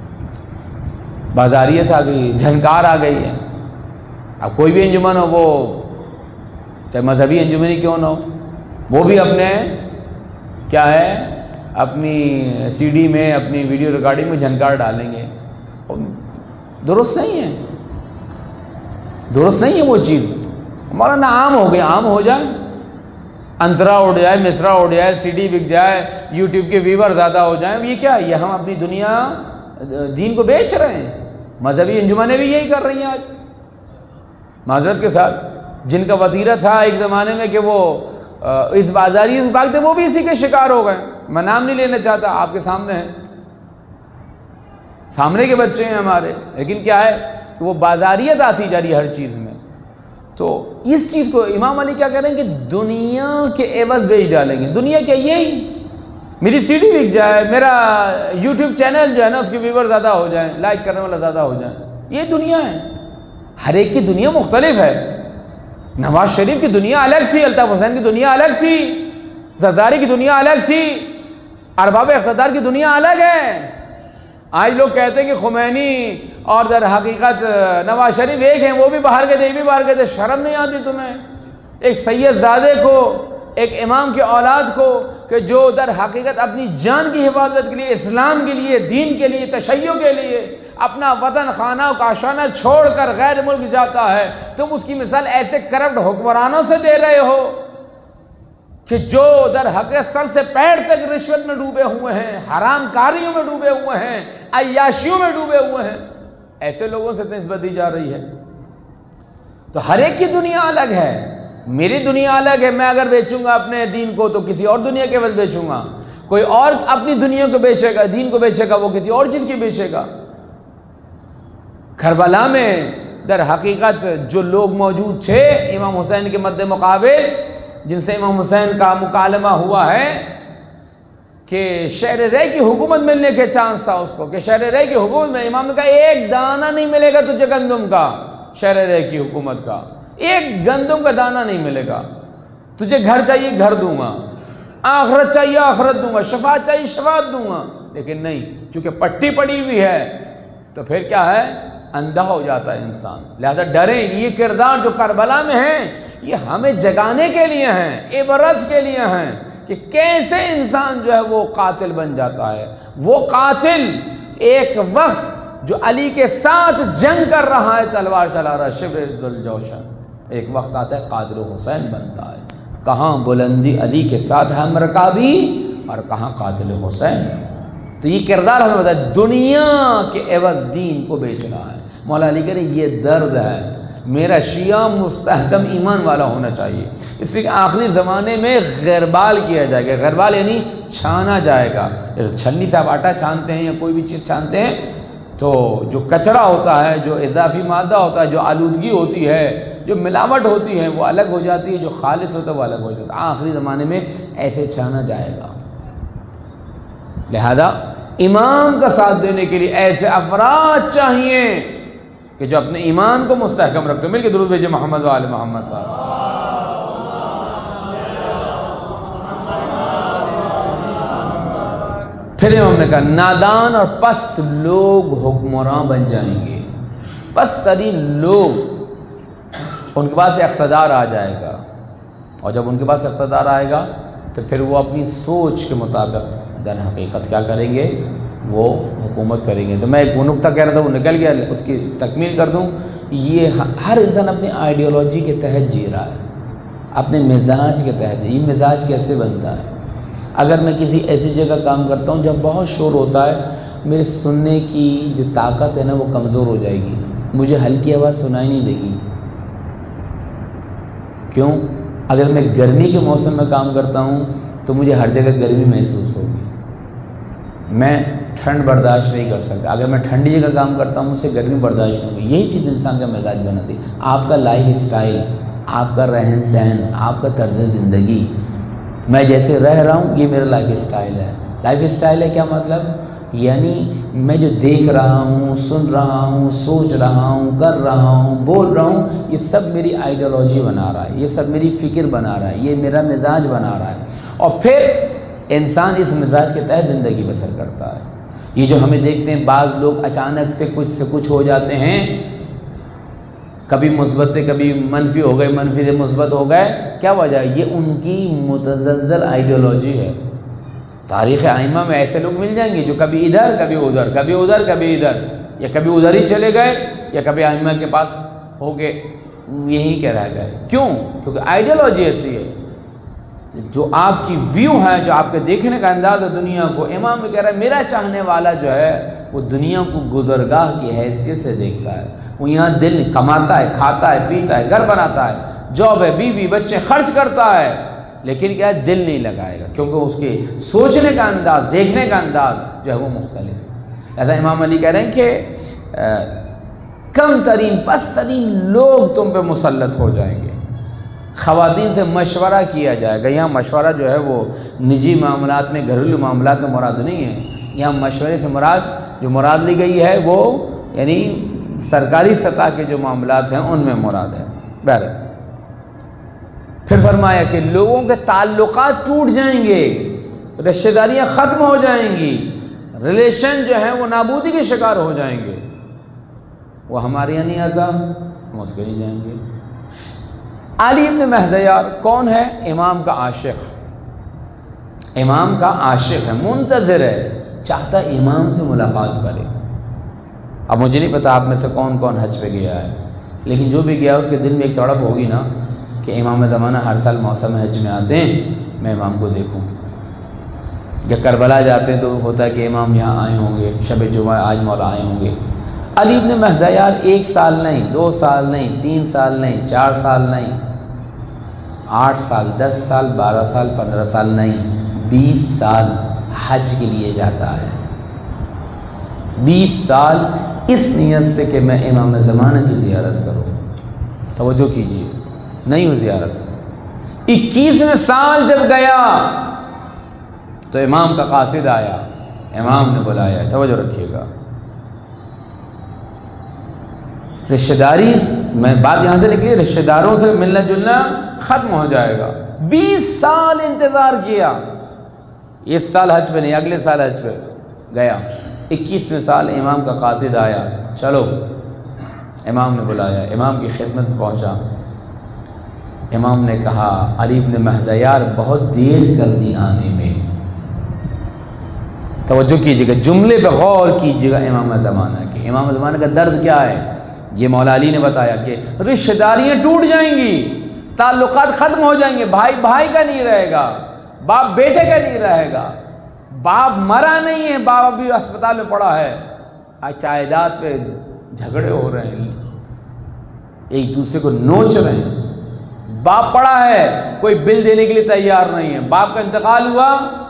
بازاریت آ گئی، جھنکار آ گئی ہے۔ اب کوئی بھی انجمن ہو، وہ چاہے مذہبی انجمن ہی کیوں نہ ہو، وہ بھی اپنے کیا ہے اپنی سی ڈی میں، اپنی ویڈیو ریکارڈنگ میں جھنکار ڈالیں گے۔ درست نہیں ہے، درست نہیں ہے وہ چیز۔ مولانا عام ہو گیا، عام ہو جائے، انترا اڑ جائے، مصرا اڑ جائے، سی ڈی بک جائے، یوٹیوب کے ویور زیادہ ہو جائیں، یہ کیا؟ یہ ہم اپنی دنیا دین کو بیچ رہے ہیں۔ مذہبی انجمنیں بھی یہی کر رہی ہیں آج، معذرت کے ساتھ، جن کا وتیرہ تھا ایک زمانے میں کہ وہ اس بازاری سے بھاگتے، وہ بھی اسی کے شکار ہو گئے۔ میں نام نہیں لینا چاہتا، آپ کے سامنے ہے، سامنے کے بچے ہیں ہمارے، لیکن کیا ہے کہ وہ بازاریت آتی جا رہی ہے ہر چیز میں۔ تو اس چیز کو امام علی کیا کریں گے؟ دنیا کے عوض بیچ ڈالیں گے۔ دنیا کیا؟ یہی میری سی ڈی بک جائے، میرا یوٹیوب چینل جو ہے نا اس کے ویور زیادہ ہو جائیں، لائک کرنے والا زیادہ ہو جائیں، یہ دنیا ہے۔ ہر ایک کی دنیا مختلف ہے۔ نواز شریف کی دنیا الگ تھی، الطاف حسین کی دنیا الگ تھی، زرداری کی دنیا الگ تھی، ارباب اقتدار کی دنیا الگ ہے۔ آج لوگ کہتے ہیں کہ خمینی اور در حقیقت نواز شریف ایک ہیں، وہ بھی باہر گئے تھے، یہ بھی باہر گئے تھے۔ شرم نہیں آتی تمہیں؟ ایک سید زادے کو، ایک امام کی اولاد کو، کہ جو در حقیقت اپنی جان کی حفاظت کے لیے، اسلام کے لیے، دین کے لیے، تشیع کے لیے اپنا وطن خانہ و کاشانہ چھوڑ کر غیر ملک جاتا ہے، تم اس کی مثال ایسے کرپٹ حکمرانوں سے دے رہے ہو کہ جو در حقیقت سر سے پیر تک رشوت میں ڈوبے ہوئے ہیں، حرام کاریوں میں ڈوبے ہوئے ہیں، عیاشیوں میں ڈوبے ہوئے ہیں۔ ایسے لوگوں سے نسبت دی جا رہی ہے۔ تو ہر ایک کی دنیا الگ ہے، میری دنیا الگ ہے۔ میں اگر بیچوں گا اپنے دین کو تو کسی اور دنیا کے عوض بیچوں گا، کوئی اور اپنی دنیا کو بیچے گا، دین کو بیچے گا، وہ کسی اور چیز کی بیچے گا۔ کربلا میں در حقیقت جو لوگ موجود تھے امام حسین کے مد مقابل، جن سے امام حسین کا مکالمہ ہوا ہے کہ شہر رے کی حکومت ملنے کے چانس تھا اس کو، کہ شہر رے کی حکومت میں، امام نے کہا ایک دانہ نہیں ملے گا تجھے گندم کا، شہر رے کی حکومت کا ایک گندم کا دانہ نہیں ملے گا، تجھے گھر چاہیے گھر دوں گا، آخرت چاہیے آخرت دوں گا، شفاعت چاہیے شفاعت دوں گا، لیکن نہیں، چونکہ پٹی پڑی ہوئی ہے تو پھر کیا ہے، اندھا ہو جاتا ہے انسان۔ لہذا ڈریں، یہ کردار جو کربلا میں ہیں یہ ہمیں جگانے کے لیے ہیں، عبرت کے لیے ہیں کہ کیسے انسان جو ہے وہ قاتل بن جاتا ہے۔ وہ قاتل ایک وقت جو علی کے ساتھ جنگ کر رہا ہے، تلوار چلا رہا ہے، شبر ذوالجوشن، ایک وقت آتا ہے قاتل حسین بنتا ہے۔ کہاں بلندی علی کے ساتھ ہم رکابی اور کہاں قاتل حسین۔ تو یہ کردار ہمیں بتا دنیا کے عوض دین کو بیچ رہا ہے۔ مولا علی کہہ رہے یہ درد ہے، میرا شیعہ مستحکم ایمان والا ہونا چاہیے، اس لیے کہ آخری زمانے میں غیربال کیا جائے گا۔ غیربال یعنی چھانا جائے گا، جیسے چھنی سے آپ آٹا چھانتے ہیں یا کوئی بھی چیز چھانتے ہیں تو جو کچرا ہوتا ہے، جو اضافی مادہ ہوتا ہے، جو آلودگی ہوتی ہے، جو ملاوٹ ہوتی ہے وہ الگ ہو جاتی ہے، جو خالص ہوتا ہے وہ الگ ہو جاتا ہے۔ آخری زمانے میں ایسے چھانا جائے گا۔ لہذا امام کا ساتھ دینے کے لیے ایسے افراد چاہیے کہ جو اپنے ایمان کو مستحکم رکھتے ہیں۔ مل کے درود بھیجیں محمد و آل محمد پر۔ پھر امام نے کہا نادان اور پست لوگ حکمراں بن جائیں گے، پست ترین لوگ، ان کے پاس اقتدار آ جائے گا، اور جب ان کے پاس اقتدار آئے گا تو پھر وہ اپنی سوچ کے مطابق در حقیقت کیا کریں گے، وہ حکومت کریں گے۔ تو میں ایک وہ نکتہ کہہ رہا تھا، وہ نکل گیا، اس کی تکمیل کر دوں۔ یہ ہر انسان اپنی آئیڈیالوجی کے تحت جی رہا ہے، اپنے مزاج کے تحت۔ یہ مزاج کیسے بنتا ہے؟ اگر میں کسی ایسی جگہ کام کرتا ہوں جب بہت شور ہوتا ہے، میرے سننے کی جو طاقت ہے نا وہ کمزور ہو جائے گی، مجھے ہلکی آواز سنائی نہیں دے گی۔ کیوں؟ اگر میں گرمی کے موسم میں کام کرتا ہوں تو مجھے ہر جگہ گرمی محسوس ہوگی، میں ٹھنڈ برداشت نہیں کر سکتا۔ اگر میں ٹھنڈی جگہ کام کرتا ہوں مجھ سے گرمی برداشت نہیں ہوگی۔ یہی چیز انسان کا مزاج بناتی ہے۔ آپ کا لائف سٹائل، آپ کا رہن سہن، آپ کا طرز زندگی، میں جیسے رہ رہا ہوں یہ میرا لائف سٹائل ہے۔ لائف سٹائل ہے کیا مطلب؟ یعنی میں جو دیکھ رہا ہوں، سن رہا ہوں، سوچ رہا ہوں، کر رہا ہوں، بول رہا ہوں، یہ سب میری آئیڈیالوجی بنا رہا ہے، یہ سب میری فکر بنا رہا ہے، یہ میرا مزاج بنا رہا ہے، اور پھر انسان اس مزاج کے تحت زندگی بسر کرتا ہے۔ یہ جو ہمیں دیکھتے ہیں بعض لوگ اچانک سے کچھ ہو جاتے ہیں، کبھی مثبت تھے کبھی منفی ہو گئے، منفی سے مثبت ہو گئے، کیا وجہ ہے؟ یہ ان کی متزلزل آئیڈیالوجی ہے۔ تاریخ ائمہ میں ایسے لوگ مل جائیں گے جو کبھی ادھر کبھی ادھر، کبھی ادھر کبھی ادھر، یا کبھی ادھر ہی چلے گئے یا کبھی ائمہ کے پاس ہو کے یہیں کے رہ گئے۔ کیوں؟ کیونکہ آئیڈیالوجی ایسی ہے، جو آپ کی ویو ہے، جو آپ کے دیکھنے کا انداز ہے دنیا کو۔ امام بھی کہہ رہا ہے میرا چاہنے والا جو ہے وہ دنیا کو گزرگاہ کی حیثیت سے دیکھتا ہے، وہ یہاں دل کماتا ہے، کھاتا ہے، پیتا ہے، گھر بناتا ہے، جاب ہے، بیوی بچے خرچ کرتا ہے، لیکن کیا ہے؟ دل نہیں لگائے گا، کیونکہ اس کے سوچنے کا انداز، دیکھنے کا انداز جو ہے وہ مختلف ہے۔ ایسا امام علی کہہ رہے ہیں کہ کم ترین پست ترین لوگ تم پہ مسلط ہو جائیں گے۔ خواتین سے مشورہ کیا جائے گا۔ یہاں مشورہ جو ہے وہ نجی معاملات میں، گھریلو معاملات میں مراد نہیں ہے، یہاں مشورے سے مراد لی گئی ہے وہ یعنی سرکاری سطح کے جو معاملات ہیں ان میں مراد ہے۔ بہرحال پھر فرمایا کہ لوگوں کے تعلقات ٹوٹ جائیں گے، رشتہ داریاں ختم ہو جائیں گی، ریلیشن جو ہیں وہ نابودی کے شکار ہو جائیں گے۔ وہ ہمارے یہاں نہیں آتا، ہم اس کے نہیں جائیں گے۔ علی ابن مہذیار کون ہے؟ امام کا عاشق، امام کا عاشق ہے، منتظر ہے، چاہتا امام سے ملاقات کرے۔ اب مجھے نہیں پتا آپ میں سے کون کون حج پہ گیا ہے، لیکن جو بھی گیا اس کے دل میں ایک تڑپ ہوگی نا کہ امام زمانہ ہر سال موسم حج میں آتے ہیں، میں امام کو دیکھوں۔ جب کربلا جاتے ہیں تو ہوتا ہے کہ امام یہاں آئے ہوں گے، شب جمعہ آج مولا آئے ہوں گے۔ علی ابن مہذیار 1 سال نہیں، 2 سال نہیں، 3 سال نہیں، 4 سال نہیں، 8 سال، 10 سال، 12 سال، 15 سال نہیں، 20 سال حج کے لیے جاتا ہے۔ 20 سال اس نیت سے کہ میں امام زمانہ کی زیارت کروں۔ توجہ کیجیے، نہیں ہوں زیارت سے۔ 21ویں سال جب گیا تو امام کا قاصد آیا، امام نے بلایا، توجہ رکھیے گا۔ رشتہ داری میں بات یہاں سے نکلی، رشتہ داروں سے ملنا جلنا ختم ہو جائے گا۔ 20 سال انتظار کیا، اس سال حج پہ نہیں، اگلے سال حج پہ گیا۔ 21ویں سال امام کا قاصد آیا، چلو، امام نے بلایا، امام کی خدمت پہنچا۔ امام نے کہا علی ابن مہذیار بہت دیر کر دی آنے میں۔ توجہ کیجیے گا، جملے پہ غور کیجیے گا امام زمانہ کے۔ امام زمانہ کا درد کیا ہے؟ یہ مولا علی نے بتایا کہ رشتہ داریاں ٹوٹ جائیں گی، تعلقات ختم ہو جائیں گے، بھائی بھائی کا نہیں رہے گا، باپ بیٹے کا نہیں رہے گا، باپ مرا نہیں ہے، باپ ابھی اسپتال میں پڑا ہے، آج جائیداد پہ جھگڑے ہو رہے ہیں، ایک دوسرے کو نوچ رہے ہیں، باپ پڑا ہے، کوئی بل دینے کے لیے تیار نہیں ہے، باپ کا انتقال ہوا،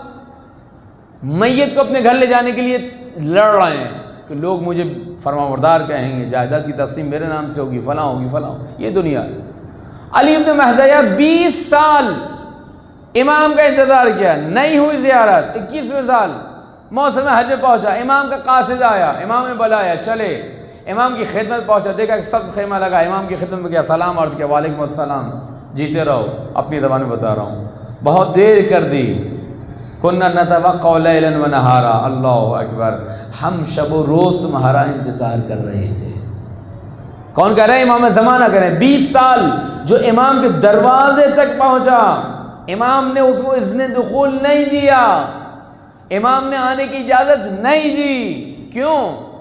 میت کو اپنے گھر لے جانے کے لیے لڑ رہے ہیں کہ لوگ مجھے فرمانبردار کہیں گے، جائیداد کی تقسیم میرے نام سے ہوگی، فلاں ہوگی، فلاں ہوگی، یہ دنیا ہے۔ علی ابن مہذیار 20 سال امام کا انتظار کیا، نہیں ہوئی زیارت۔ 21ویں سال موسم حج میں پہنچا، امام کا قاصد آیا، امام نے بلایا، چلے، امام کی خدمت پہنچا، دیکھا کہ سب خیمہ لگا، امام کی خدمت میں کیا، سلام عرض کیا، وعلیکم السلام، جیتے رہو، اپنی زبان میں بتا رہا ہوں، بہت دیر کر دی، کننا نتوقع لیلا و نہارا، اللہ اکبر، ہم شب و روز تمہارا انتظار کر رہے تھے۔ کون کہہ رہے ہیں؟ امام زمانہ کہہ رہے ہیں۔ 20 سال جو امام کے دروازے تک پہنچا، امام نے اس کو اذن دخول نہیں دیا، امام نے آنے کی اجازت نہیں دی۔ کیوں؟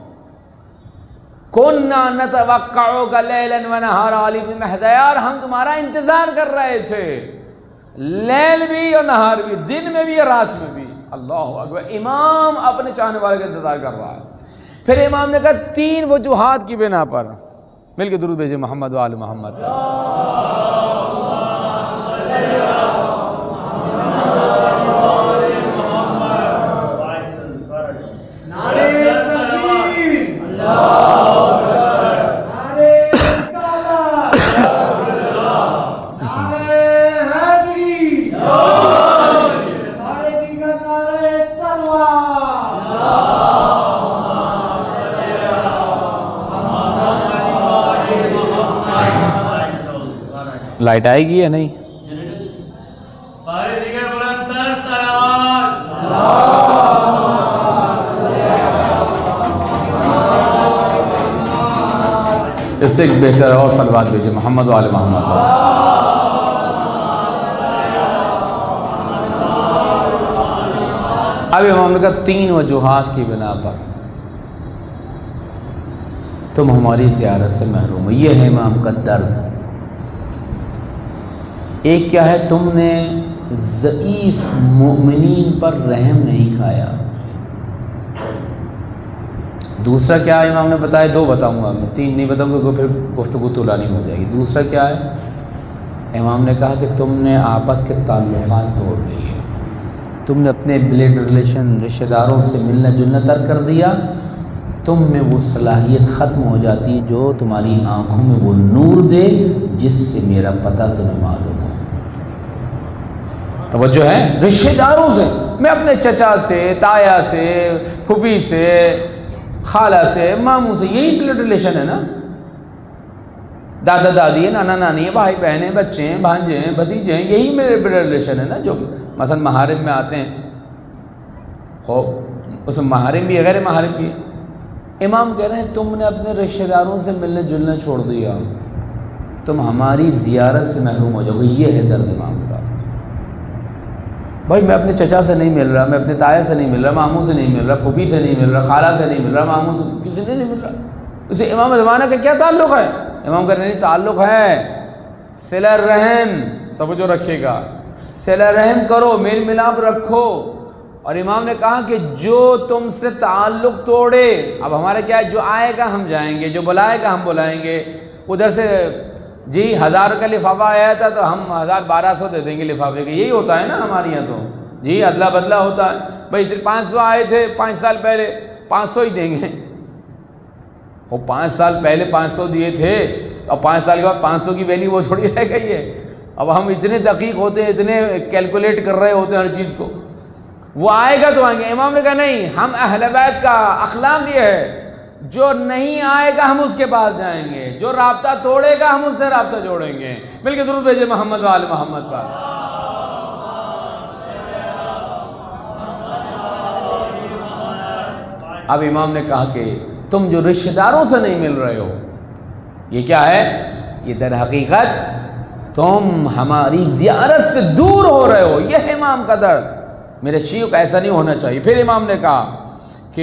کننا نتوقعک لیلا و نہارا، علی بن مہذیار ہم تمہارا انتظار کر رہے تھے، لیل بھی اور نہار بھی، دن میں بھی اور رات میں بھی۔ اللہ اکبر، امام اپنے چاہنے والے کا انتظار کر رہا ہے۔ پھر امام نے کہا 3 وجوہات کی بنا پر، مل کے درود بھیجے محمد و آل محمد۔ لائٹ آئے گی یا نہیں؟ اس سے ایک بہتر اور صلوات بھیجے محمد و آل محمد. اب امام نے کہا 3 وجوہات کی بنا پر تم ہماری زیارت سے محروم ہو. یہ ہے امام کا درد. ایک کیا ہے، تم نے ضعیف مومنین پر رحم نہیں کھایا. دوسرا کیا ہے امام نے بتایا، 2 بتاؤں گا میں، 3 نہیں بتاؤں گا پھر گفتگو طولانی ہو جائے گی. دوسرا کیا ہے، امام نے کہا کہ تم نے آپس کے تعلقات توڑ لیے. تم نے اپنے بلڈ ریلیشن رشتہ داروں سے ملنا جلنا ترک کر دیا. تم میں وہ صلاحیت ختم ہو جاتی ہے جو تمہاری آنکھوں میں وہ نور دے جس سے میرا پتہ تمہیں معلوم ہو. توجہ ہے، رشتہ داروں سے، میں اپنے چچا سے، تایا سے، پھوپھی سے، خالہ سے، ماموں سے، یہی بلڈ ریلیشن ہے نا. دادا دادی ہے، نانا نانی ہے، بھائی بہن ہیں، بچے ہیں، بھانجے ہیں، بھتیجے ہیں، یہی میرے بلڈ ریلیشن ہے نا. جو مثلا محارم میں آتے ہیں، خوب اس میں محارم بھی ہے، غیر محارم بھی ہے. امام کہہ رہے ہیں تم نے اپنے رشتہ داروں سے ملنے جلنا چھوڑ دیا، تم ہماری زیارت سے محروم ہو جاؤ گے. یہ ہے درد امام کا. بھائی میں اپنے چچا سے نہیں مل رہا، میں اپنے تایا سے نہیں مل رہا، ماموں سے نہیں مل رہا، پھوپھی سے نہیں مل رہا، خالہ سے نہیں مل رہا، ماموں سے کسی سے نہیں مل رہا. اسے امام زمانہ کا کیا تعلق ہے؟ امام کہہ رہے ہیں تعلق ہے صلہ رحم. توجہ رکھیے گا، صلہ رحم کرو، میل ملاپ رکھو. اور امام نے کہا کہ جو تم سے تعلق توڑے، اب ہمارا کیا ہے، جو آئے گا ہم جائیں گے، جو بلائے گا ہم بلائیں گے. ادھر سے جی 1000 کا لفافہ آیا تھا تو ہم 1200 دے دیں گے لفافے کے. یہی ہوتا ہے نا ہمارے یہاں تو، جی ادلا بدلا ہوتا ہے. بھائی 500 آئے تھے 5 سال پہلے، 500 ہی دیں گے. وہ 5 سال پہلے 500 دیے تھے اور 5 سال کے بعد 500 کی ویلیو وہ تھوڑی رہ گئی ہے. اب ہم اتنے دقیق ہوتے ہیں، اتنے کیلکولیٹ کر رہے ہوتے ہیں ہر چیز کو. وہ آئے گا تو آئیں گے. امام نے کہا نہیں، ہم اہل بیت کا اخلاق یہ ہے، جو نہیں آئے گا ہم اس کے پاس جائیں گے، جو رابطہ توڑے گا ہم اس سے رابطہ جوڑیں گے. مل کے درود بھیجے محمد و آل محمد پر. اب امام نے کہا کہ تم جو رشتہ داروں سے نہیں مل رہے ہو، یہ کیا ہے، یہ در حقیقت تم ہماری زیارت سے دور ہو رہے ہو. یہ ہے امام کا درد. میرے شیعوں کا ایسا نہیں ہونا چاہیے. پھر امام نے کہا کہ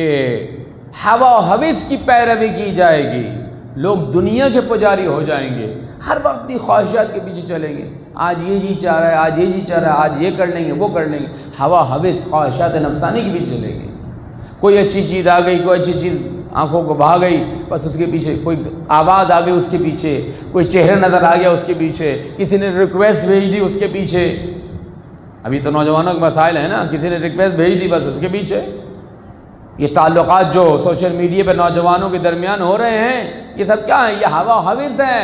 ہوا و ہوس کی پیروی کی جائے گی، لوگ دنیا کے پجاری ہو جائیں گے، ہر وقت بھی خواہشات کے پیچھے چلیں گے. آج یہ جی چاہ رہا ہے، آج یہ جی چاہ رہا ہے، آج یہ کر لیں گے، وہ کر لیں گے. ہوا ہوس خواہشات نفسانی کے پیچھے چلیں گے. کوئی اچھی چیز آ گئی، کوئی اچھی چیز آنکھوں کو بھا گئی، بس اس کے پیچھے. کوئی آواز آ گئی اس کے پیچھے، کوئی چہرہ نظر آ گیا اس کے پیچھے، کسی نے ریکویسٹ بھیج دی اس کے پیچھے. ابھی تو نوجوانوں کے مسائل ہیں نا، کسی نے ریکویسٹ بھیج دی بس اس کے پیچھے. یہ تعلقات جو سوشل میڈیا پہ نوجوانوں کے درمیان ہو رہے ہیں، یہ سب کیا ہے؟ یہ ہوا ہوس ہے.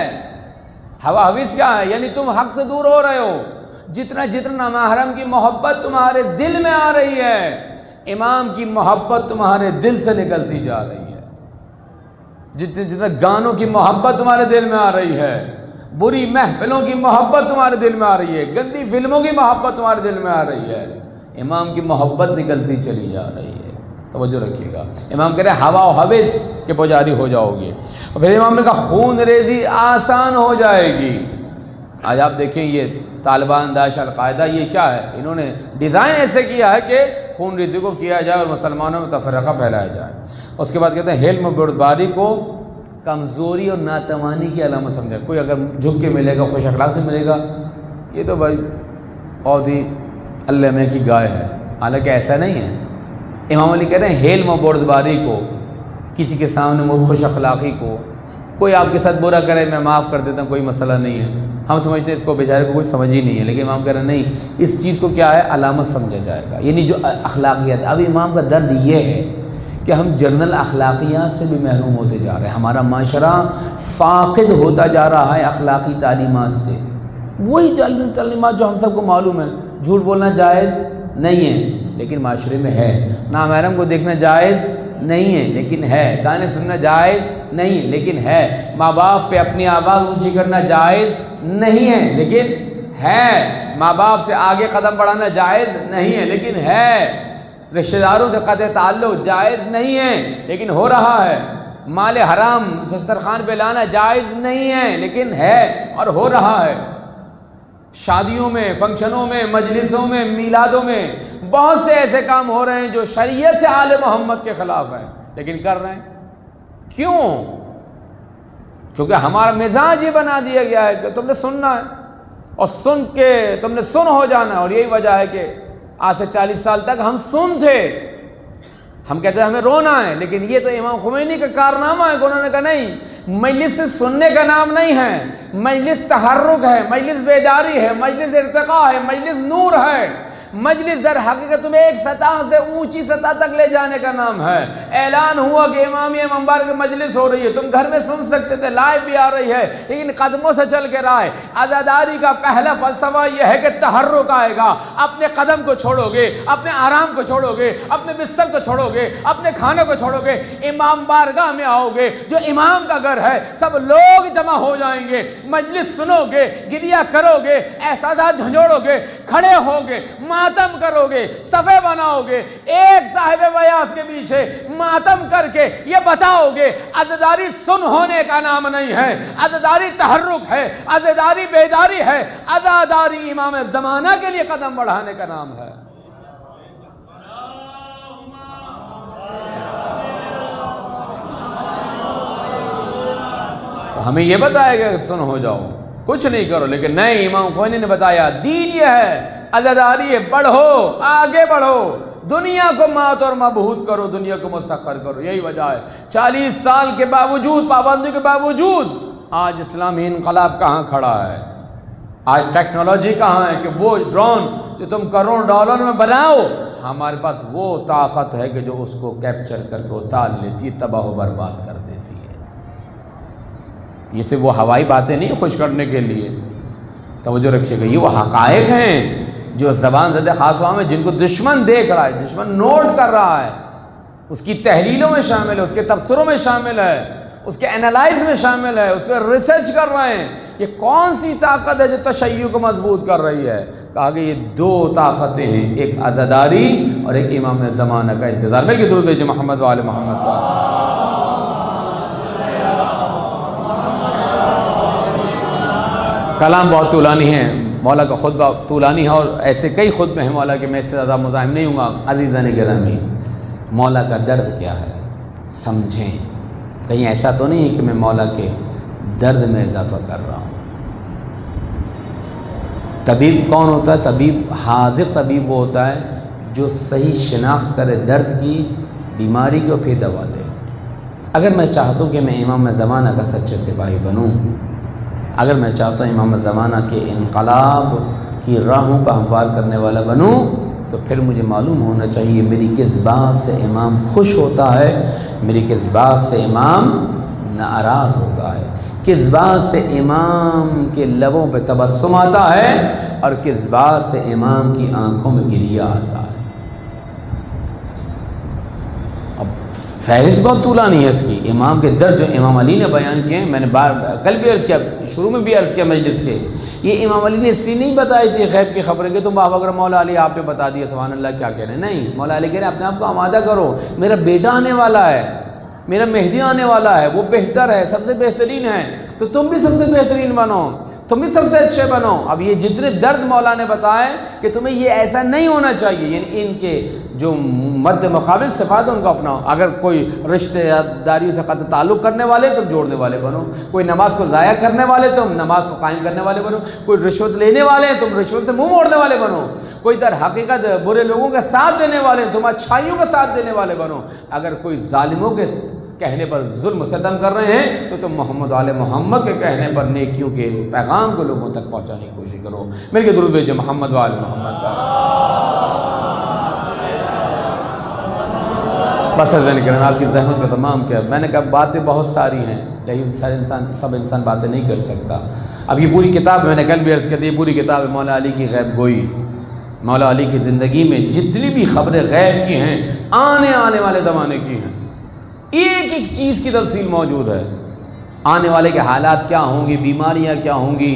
ہوا ہوس کیا ہے؟ یعنی تم حق سے دور ہو رہے ہو. جتنا جتنا محرم کی محبت تمہارے دل میں آ رہی ہے، امام کی محبت تمہارے دل سے نکلتی جا رہی ہے. جتنے جتنا گانوں کی محبت تمہارے دل میں آ رہی ہے، بری محفلوں کی محبت تمہارے دل میں آ رہی ہے، گندی فلموں کی محبت تمہارے دل میں آ رہی ہے، امام کی محبت نکلتی چلی جا رہی ہے. توجہ رکھیے گا. امام کہہ رہے ہیں ہوا و ہوس کے پجاری ہو جاؤ گے. اور پھر امام نے کہا خون ریزی آسان ہو جائے گی. آج آپ دیکھیں یہ طالبان، داعش، القاعدہ، یہ کیا ہے، انہوں نے ڈیزائن ایسے کیا ہے کہ خون ریزی کو کیا جائے اور مسلمانوں میں تفرقہ پھیلایا جائے. اس کے بعد کہتے ہیں حلم و بردباری کو کمزوری اور ناتوانی کی علامت سمجھا. کوئی اگر جھک کے ملے گا، خوش اخلاق سے ملے گا، یہ تو بھائی بہت ہی اللہ میں کی گائے ہے. حالانکہ ایسا نہیں ہے. امام علی کہہ رہے ہیں حلم و بردباری کو، کسی کے سامنے خوش اخلاقی کو، کوئی آپ کے ساتھ برا کرے میں معاف کر دیتا ہوں، کوئی مسئلہ نہیں ہے. ہم سمجھتے ہیں اس کو بیچارے کو کوئی سمجھ ہی نہیں ہے، لیکن امام کہہ رہے ہیں نہیں، اس چیز کو کیا ہے، علامت سمجھا جائے گا، یعنی جو اخلاقیات. اب امام کا درد یہ ہے کہ ہم جنرل اخلاقیات سے بھی محروم ہوتے جا رہے ہیں. ہمارا معاشرہ فاقد ہوتا جا رہا ہے اخلاقی تعلیمات سے. وہی تعلیمات جو ہم سب کو معلوم ہے. جھوٹ بولنا جائز نہیں ہے لیکن معاشرے میں ہے. نامحرم کو دیکھنا جائز نہیں ہے لیکن ہے. گانے سننا جائز نہیں لیکن ہے. ماں باپ پہ اپنی آواز اونچی کرنا جائز نہیں ہے لیکن ہے، ماں باپ سے آگے قدم بڑھانا جائز نہیں ہے لیکن ہے، رشتہ داروں سے قطع تعلق جائز نہیں ہے لیکن ہو رہا ہے، مال حرام دسترخوان پہ لانا جائز نہیں ہے لیکن ہے اور ہو رہا ہے، شادیوں میں، فنکشنوں میں، مجلسوں میں، میلادوں میں بہت سے ایسے کام ہو رہے ہیں جو شریعت سے آل محمد کے خلاف ہیں لیکن کر رہے ہیں۔ کیوں؟ کیونکہ ہمارا مزاج یہ بنا دیا گیا ہے کہ تم نے سننا ہے اور سن کے تم نے سن ہو جانا، اور یہی وجہ ہے کہ آج سے 40 سال تک ہم سن تھے، ہم کہتے ہیں ہمیں رونا ہے، لیکن یہ تو امام خمینی کا کارنامہ ہے کہ انہوں نے کہا نہیں، مجلس سے سننے کا نام نہیں ہے، مجلس تحرک ہے، مجلس بیداری ہے، مجلس ارتقاء ہے، مجلس نور ہے، مجلس در حقیقت تمہیں ایک سطح سے اونچی سطح تک لے جانے کا نام ہے۔ اعلان ہوا کہ امامیہ منبر کی مجلس ہو رہی ہے، تم گھر میں سن سکتے تھے، لائیو بھی آ رہی ہے، لیکن قدموں سے چل کے رہا ہے۔ عزاداری کا پہلا فلسفہ یہ ہے کہ تحرک آئے گا، اپنے قدم کو چھوڑو گے، اپنے آرام کو چھوڑو گے، اپنے بستر کو چھوڑو گے، اپنے کھانے کو چھوڑو گے، امام بارگاہ میں آؤ گے، جو امام کا گھر ہے، سب لوگ جمع ہو جائیں گے، مجلس سنو گے، گریہ کرو گے، احساسات جھنجھوڑو گے، کھڑے ہو گے، ماتم کرو گے، صفے بناؤ گے، ایک صاحب بیاس کے پیچھے ماتم کر کے یہ بتاؤ گے عزاداری سن ہونے کا نام نہیں ہے، عزاداری تحرک ہے، عزاداری بیداری ہے، عزاداری امام زمانہ کے لیے قدم بڑھانے کا نام ہے۔ تو ہمیں یہ بتایا گیا کہ سن ہو جاؤ، کچھ نہیں کرو، لیکن نہیں، امام خمینی نے بتایا دین یہ ہے، عزاداری ہے، بڑھو، آگے بڑھو، دنیا کو مات اور مبہوت کرو، دنیا کو مسخر کرو۔ یہی وجہ ہے 40 سال کے باوجود، پابندی کے باوجود آج اسلامی انقلاب کہاں کھڑا ہے، آج ٹیکنالوجی کہاں ہے کہ وہ ڈرون جو تم $کروڑ میں بناؤ، ہمارے پاس وہ طاقت ہے کہ جو اس کو کیپچر کر کے اتار لیتی ہے، تباہ و برباد کر دیتی ہے۔ یہ صرف وہ ہوائی باتیں نہیں خوش کرنے کے لیے، توجہ رکھیے گا، یہ وہ حقائق ہیں جو زبان زدہ خاص عوام ہے، جن کو دشمن دیکھ رہا ہے، دشمن نوٹ کر رہا ہے، اس کی تحلیلوں میں شامل ہے، اس کے تبصروں میں شامل ہے، اس کے انالائز میں شامل ہے، اس پہ ریسرچ کر رہے ہیں۔ یہ کون سی طاقت ہے جو تشیع کو مضبوط کر رہی ہے؟ کہا کہ یہ دو طاقتیں ہیں، ایک عزاداری اور ایک امام زمانہ کا انتظار۔ مل کے درود بھیجیں محمد و آل محمد پر۔ کلام بہت طولانی ہے، مولا کا خطبہ طولانی ہے، اور ایسے کئی خطبے ہیں مولا کے، میں اس سے زیادہ مزاحم نہیں ہوں گا۔ عزیزان گرامی، مولا کا درد کیا ہے سمجھیں، کہیں ایسا تو نہیں ہے کہ میں مولا کے درد میں اضافہ کر رہا ہوں۔ طبیب کون ہوتا ہے؟ طبیب، حاذق طبیب وہ ہوتا ہے جو صحیح شناخت کرے درد کی، بیماری کو، پھر دوا دے۔ اگر میں چاہتا ہوں کہ میں امام زمانہ کا سچے سپاہی بنوں، اگر میں چاہتا ہوں امام زمانہ کے انقلاب کی راہوں کا ہموار کرنے والا بنوں، تو پھر مجھے معلوم ہونا چاہیے میری کس بات سے امام خوش ہوتا ہے، میری کس بات سے امام ناراض ہوتا ہے، کس بات سے امام کے لبوں پہ تبسم آتا ہے اور کس بات سے امام کی آنکھوں میں گریہ آتا ہے۔ اب فہرست بہت طولانی ہے اس کی، امام کے درد جو امام علی نے بیان کیے ہیں، میں نے کل بھی عرض کیا، شروع میں بھی عرض کیا مجلس کے، یہ امام علی نے اس لیے نہیں بتائی تھی غیب کی خبریں کہ تم بابا اگر مولا علی آپ نے بتا دیا سبحان اللہ کیا کہہ رہے ہیں، نہیں، مولا علی کہہ رہے ہیں اپنے آپ کو آمادہ کرو، میرا بیٹا آنے والا ہے، میرا مہدی آنے والا ہے، وہ بہتر ہے، سب سے بہترین ہے، تو تم بھی سب سے بہترین بنو، تم بھی سب سے اچھے بنو۔ اب یہ جتنے درد مولا نے بتائے کہ تمہیں یہ ایسا نہیں ہونا چاہیے، یعنی ان کے جو مد مقابل صفات ان کو اپناؤ۔ اگر کوئی رشتہ داریوں سے قطع تعلق کرنے والے تم جوڑنے والے بنو، کوئی نماز کو ضائع کرنے والے تم نماز کو قائم کرنے والے بنو، کوئی رشوت لینے والے ہیں تم رشوت سے منہ موڑنے والے بنو، کوئی در حقیقت برے لوگوں کا ساتھ دینے والے ہیں تم اچھائیوں کا ساتھ دینے والے بنو، اگر کوئی ظالموں کے کہنے پر ظلم و ستم کر رہے ہیں تو تم محمد و آل محمد کے کہنے پر نیکیوں کے پیغام کو لوگوں تک پہنچانے کی کوشش کرو۔ مل کے درود بھیجیں محمد و آل محمد پر۔ بس کریں آپ کی زحمت کا تمام کیا، میں نے کہا باتیں بہت ساری ہیں لیکن سب انسان باتیں نہیں کر سکتا۔ اب یہ پوری کتاب میں نے کل بھی عرض کیا تھی، یہ پوری کتاب ہے مولا علی کی غیب گوئی، مولا علی کی زندگی میں جتنی بھی خبریں غیب کی ہیں، آنے والے زمانے کی ہیں، ایک ایک چیز کی تفصیل موجود ہے، آنے والے کے حالات کیا ہوں گی، بیماریاں کیا ہوں گی،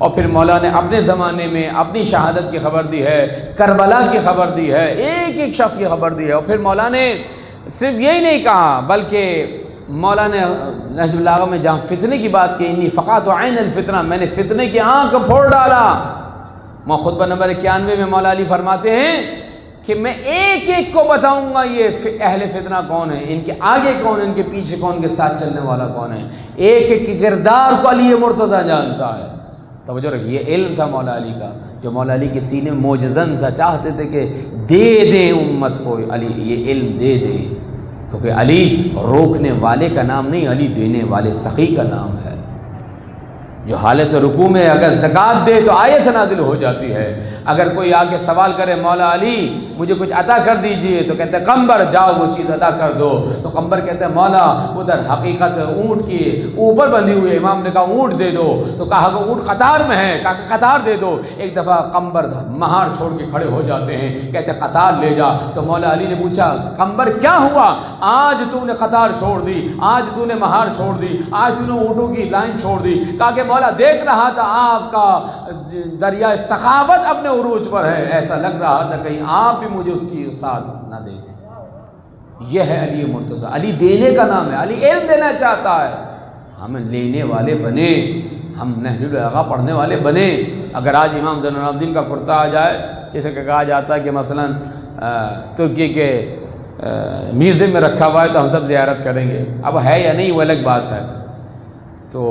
اور پھر مولا نے اپنے زمانے میں اپنی شہادت کی خبر دی ہے، کربلا کی خبر دی ہے، ایک ایک شخص کی خبر دی ہے۔ اور پھر مولا نے صرف یہی نہیں کہا بلکہ مولا نے نہج البلاغہ میں جہاں فتنے کی بات کی، انی فقعت عین الفتنہ، میں نے فتنے کی آنکھ پھوڑ ڈالا۔ خطبہ نمبر 91 میں مولا علی فرماتے ہیں کہ میں ایک ایک کو بتاؤں گا یہ اہل فتنہ کون ہے، ان کے آگے کون ہے، ان کے پیچھے کون، ان کے ساتھ چلنے والا کون ہے، ایک ایک کی کردار کو علی مرتضیٰ جانتا ہے۔ توجہ رکھیے، یہ علم تھا مولا علی کا جو مولا علی کے سینے میں موجزن تھا، چاہتے تھے کہ دے دیں امت کو، علی یہ علم دے دے، کیونکہ علی روکنے والے کا نام نہیں، علی دینے والے سخی کا نام ہے۔ جو حالت رکوع میں اگر زکوٰۃ دے تو آیت نازل ہو جاتی ہے۔ اگر کوئی آ کے سوال کرے مولا علی مجھے کچھ عطا کر دیجئے تو کہتے ہیں قمبر، جاؤ وہ چیز عطا کر دو، تو قمبر کہتے ہیں مولا ادھر حقیقت اونٹ کی اوپر بندھی ہوئی ہے، امام نے کہا اونٹ دے دو، تو کہا کہ اونٹ قطار میں ہے، کہا کہ قطار دے دو۔ ایک دفعہ قمبر مہار چھوڑ کے کھڑے ہو جاتے ہیں، کہتے ہیں قطار لے جا، تو مولا علی نے پوچھا قمبر کیا ہوا، آج تو نے قطار چھوڑ دی، آج تو نے مہار چھوڑ دی، آج تو نے اونٹوں کی لائن چھوڑ دی؟ کہا کہ مولا دیکھ رہا تھا آپ کا دریائے سخاوت اپنے عروج پر ہے، ایسا لگ رہا تھا کہیں آپ بھی مجھے اس کی ساتھ نہ دے دیں۔ یہ ہے علی مرتضیٰ، علی دینے کا نام ہے، علی علم دینا چاہتا ہے، ہم لینے والے بنے، ہم نہج البلاغہ پڑھنے والے بنے۔ اگر آج امام زین العابدین کا کرتا آ جائے، جیسے کہ کہا جاتا ہے کہ مثلا ترکی کے میوزیم میں رکھا ہوا ہے تو ہم سب زیارت کریں گے، اب ہے یا نہیں وہ الگ بات ہے، تو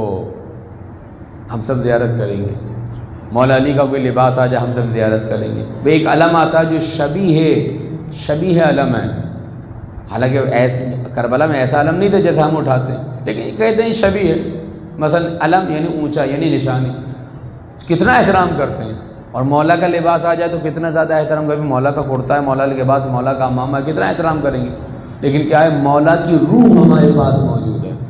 ہم سب زیارت کریں گے۔ مولا علی کا کوئی لباس آ جائے ہم سب زیارت کریں گے۔ ایک علم آتا ہے جو شبیہ علم ہے، حالانکہ کربلا میں ایسا علم نہیں تھا جیسے ہم اٹھاتے ہیں، لیکن کہتے ہیں شبیہ ہے، مثلا علم یعنی اونچا یعنی نشانی، کتنا احترام کرتے ہیں۔ اور مولا کا لباس آ جائے تو کتنا زیادہ احترام، کبھی مولا کا کرتا ہے، مولا کے لباس، مولا کا امامہ ہے، کتنا احترام کریں گے۔ لیکن کیا ہے، مولا کی روح ہمارے پاس موجود ہے،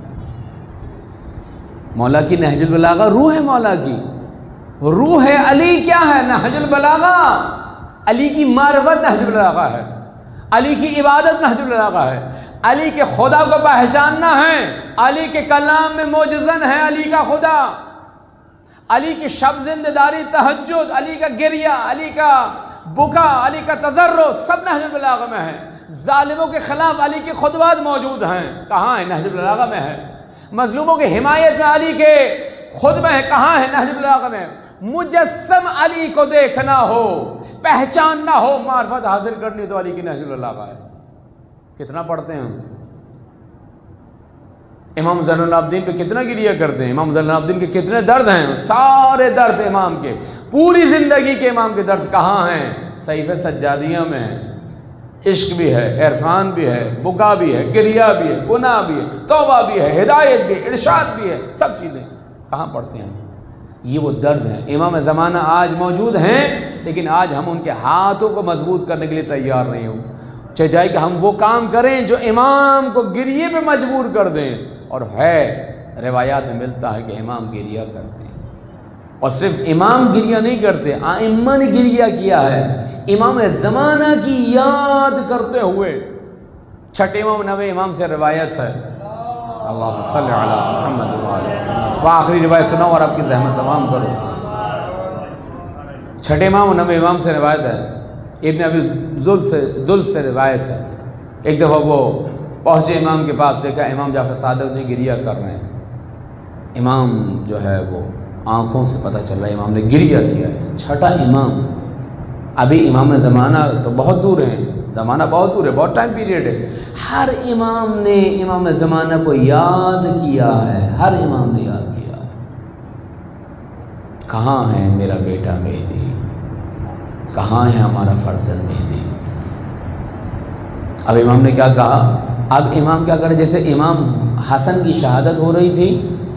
مولا کی نہج البلاغہ روح ہے، مولا کی روح ہے۔ علی کیا ہے؟ نہج البلاغہ، علی کی معرفت نہج البلاغہ ہے، علی کی عبادت نہج البلاغہ ہے، علی کے خدا کو پہچاننا ہے، علی کے کلام میں موجزن ہے علی کا خدا، علی کی شب زندہ-داری، تہجد، علی کا گریہ، علی کا بکا، علی کا تضرع، سب نہج البلاغہ میں ہے۔ ظالموں کے خلاف علی کی خطبات موجود ہیں، کہاں ہے؟ نہج البلاغہ میں ہے۔ مظلوموں کی حمایت میں علی کے خطبے ہیں، کہاں ہے؟ نہج البلاغہ میں۔ مجسم علی کو دیکھنا ہو، پہچاننا ہو، معرفت حاصل کرنی تو علی کی نہج البلاغہ ہے۔ کتنا پڑھتے ہیں ہم؟ امام زین العابدین پہ کتنا گریہ کرتے ہیں، امام زین العابدین کے کتنے درد ہیں، سارے درد امام کے، پوری زندگی کے امام کے درد کہاں ہیں؟ صحیفہ سجادیہ میں ہیں۔ عشق بھی ہے، عرفان بھی ہے، بکا بھی ہے، گریہ بھی ہے، گناہ بھی ہے، توبہ بھی ہے، ہدایت بھی ہے، ارشاد بھی ہے، سب چیزیں کہاں پڑھتے ہیں؟ یہ وہ درد ہیں۔ امام زمانہ آج موجود ہیں، لیکن آج ہم ان کے ہاتھوں کو مضبوط کرنے کے لیے تیار نہیں ہوں۔ چاہے کہ ہم وہ کام کریں جو امام کو گریے پہ مجبور کر دیں، اور ہے روایات میں ملتا ہے کہ امام گریہ کرتے ہیں، اور صرف امام گریہ نہیں کرتے، ائمہ نے گریہ کیا ہے، امام زمانہ کی یاد کرتے ہوئے۔ چھٹے امام نوے امام سے روایت ہے، اللہم صلی علی محمد و آل محمد، وہ آخری روایت سناؤ اور آپ کی زحمت تمام کرو۔ چھٹے امام نوے امام سے روایت ہے، ابن ابی دل سے روایت ہے۔ ایک دفعہ وہ پہنچے امام کے پاس، دیکھا امام جعفر صادق نے گریہ کر رہے ہیں۔ امام جو ہے وہ آنکھوں سے پتہ چل رہا ہے امام نے گریہ کیا ہے۔ چھٹا امام، ابھی امام زمانہ تو بہت دور ہیں، زمانہ بہت دور ہے، بہت ٹائم پیریڈ ہے، ہر امام نے امام زمانہ کو یاد کیا ہے، ہر امام نے یاد کیا ہے۔ کہاں ہے میرا بیٹا مہدی، کہاں ہے ہمارا فرزند مہدی؟ اب امام نے کیا کہا؟ اب امام کیا کرے؟ جیسے امام حسن کی شہادت ہو رہی تھی،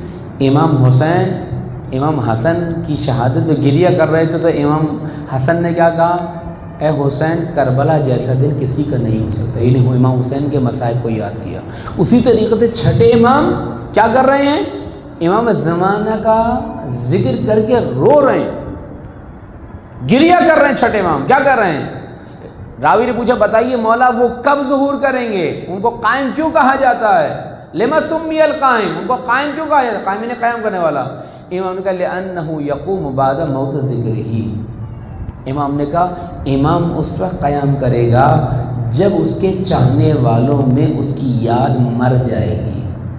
امام حسن کی شہادت میں گریہ کر رہے تھے، تو امام حسن نے کیا کہا؟ اے حسین، کربلا جیسا دن کسی کا نہیں ہو سکتا، یعنی وہ امام حسین کے مصائب کو یاد کیا۔ اسی طریقے سے چھٹے امام کیا کر رہے ہیں؟ امام زمانہ کا ذکر کر کے رو رہے ہیں، گریہ کر رہے ہیں۔ چھٹے امام کیا کر رہے ہیں؟ راوی نے پوچھا بتائیے مولا وہ کب ظہور کریں گے، ان کو قائم کیوں کہا جاتا ہے؟ لما سمی القائم، ان کو قائم کیوں کہا جاتا ہے؟ قائم نے قیام کرنے والا۔ امام نے کہا لأنہ یقوم بعد موت ذکرہ، امام نے کہا امام اس وقت قیام کرے گا جب اس کے چاہنے والوں میں اس کی یاد مر جائے گی۔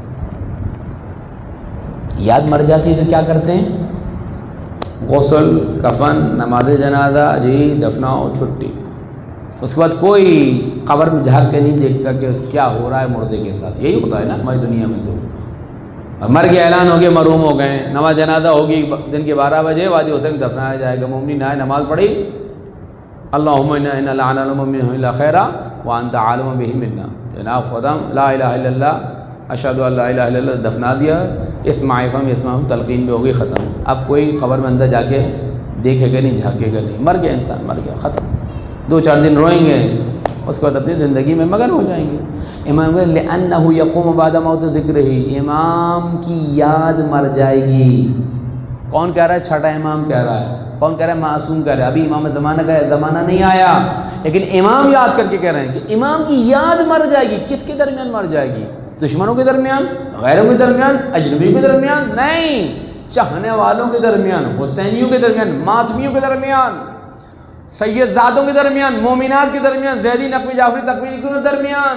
یاد مر جاتی ہے تو کیا کرتے ہیں؟ غسل، کفن، نماز جنازہ، جی دفناؤ، چھٹی۔ اس کے بعد کوئی قبر میں جھانک کے نہیں دیکھتا کہ اس کیا ہو رہا ہے مردے کے ساتھ۔ یہی ہوتا ہے نا ہماری دنیا میں، تو مر گیا، اعلان ہو گیا، مرحوم ہو گئے، نماز جنازہ ہوگی دن کے 12 بجے وادی حسین دفنایا جائے گا، مومنین آئے، نماز پڑھی، اللہم انا لا نعلم منہ الا خیرا وانت عالم بہ منا، جناب خدا لا الہ الا اللہ، اشہد ان لا الہ الا اللہ، دفنا دیا، اسمع فہم تلقین بھی ہوگی، ختم۔ اب کوئی قبر میں اندر جا کے دیکھے گا نہیں، جھانکے گا نہیں، مر گیا انسان، مر گیا، ختم۔ 2-4 دن روئیں گے، اس کے بعد اپنی زندگی میں مگن ہو جائیں گے۔ امام کہتے ہیں لأنہ یقوم بعد موت ذکرہ، امام کی یاد مر جائے گی۔ کون کہہ رہا ہے؟ چھٹا امام کہہ رہا ہے۔ کون کہہ رہا ہے؟ معصوم کہہ رہا ہے۔ ابھی امام زمانہ کا زمانہ نہیں آیا، لیکن امام یاد کر کے کہہ رہے ہیں کہ امام کی یاد مر جائے گی۔ کس کے درمیان مر جائے گی؟ دشمنوں کے درمیان، غیروں کے درمیان، اجنبیوں کے درمیان؟ نہیں، چاہنے والوں کے درمیان، حسینیوں کے درمیان، ماتمیوں کے درمیان، سید زادوں کے درمیان، مومنات کے درمیان، زیدی، نقوی، جعفری، تقوی کے درمیان،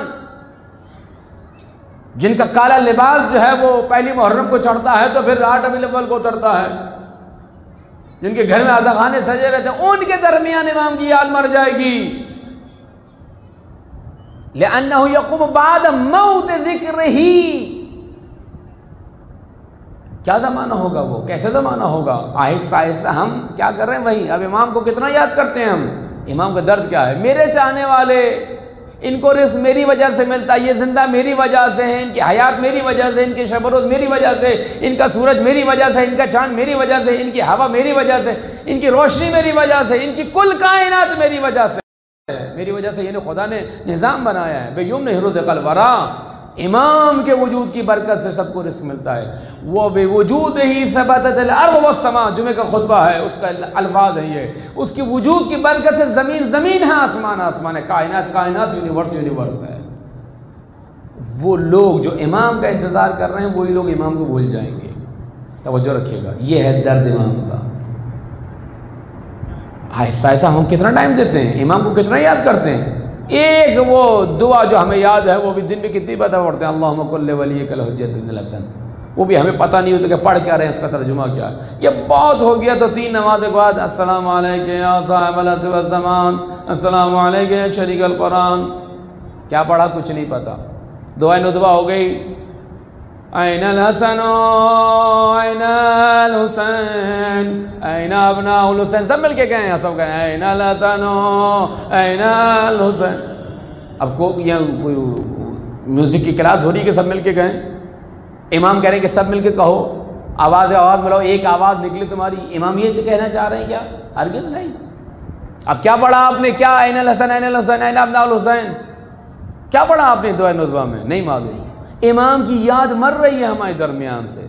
جن کا کالا لباس جو ہے وہ پہلی محرم کو چڑھتا ہے تو پھر 8 ربیع الاول کو اترتا ہے، جن کے گھر میں عزاخانے سجے رہتے ہیں، ان کے درمیان امام کی یاد مر جائے گی۔ لأنہ یقوم بعد موت ذکرہ، کیا زمانہ ہوگا وہ؟ کیسے زمانہ ہوگا؟ آہستہ آہستہ ہم کیا کر رہے ہیں وہی۔ اب امام کو کتنا یاد کرتے ہیں ہم؟ امام کا درد کیا ہے؟ میرے چاہنے والے، ان کو رزق میری وجہ سے ملتا ہے، یہ زندہ میری وجہ سے ہے، ان کی حیات میری وجہ سے، ان کے شب و روز میری وجہ سے، ان کا سورج میری وجہ سے، ان کا چاند میری وجہ سے، ان کی ہوا میری وجہ سے، ان کی روشنی میری وجہ سے، ان کی کل کائنات میری وجہ سے، میری وجہ سے یعنی خدا نے نظام بنایا ہے۔ بے یمن رزق الورا، امام کے وجود کی برکت سے سب کو رزق ملتا ہے۔ وہ بے وجود ہی ثبتت الارض والسماء، جمعہ کا خطبہ ہے، اس کا الفاظ ہے یہ، اس کی وجود کی برکت سے زمین زمین ہے، آسمان آسمان ہے، کائنات کائنات، یونیورس یونیورس ہے۔ وہ لوگ جو امام کا انتظار کر رہے ہیں وہی لوگ امام کو بھول جائیں گے۔ توجہ رکھیے گا، یہ ہے درد امام کا۔ ایسا ایسا ہم کتنا ٹائم دیتے ہیں امام کو، کتنا یاد کرتے ہیں؟ ایک وہ دعا جو ہمیں یاد ہے، وہ بھی دن میں کتنی بار پڑھتے ہیں، اللہم کل ولیک الحجۃ بن الحسن، وہ بھی ہمیں پتہ نہیں ہوتا کہ پڑھ کیا رہے ہیں، اس کا ترجمہ کیا ہے۔ یہ بہت ہو گیا تو 3 نماز کے بعد السلام علیکم یا صاحب العصر والزمان، السلام علیکم یا شریک القرآن، کیا پڑھا کچھ نہیں پتا۔ دعائے ندبہ ہو گئی، این الحسن این الحسین این ابناء الحسین، سب مل کے گئے ہیں، سب کہیں این الحسن این الحسین۔ اب کوئی میوزک کی کلاس ہو رہی ہے کہ سب مل کے گئے، امام کہہ رہے ہیں کہ سب مل کے کہو، آواز ملاؤ، ایک آواز نکلے تمہاری۔ امام یہ کہنا چاہ رہے ہیں کیا؟ ہرگز نہیں۔ اب کیا پڑھا آپ نے؟ کیا این الحسن این الحسین این ابناء الحسین، کیا پڑھا آپ نے دعائے ندبہ میں؟ نہیں معلوم۔ امام کی یاد مر رہی ہے ہمارے درمیان سے،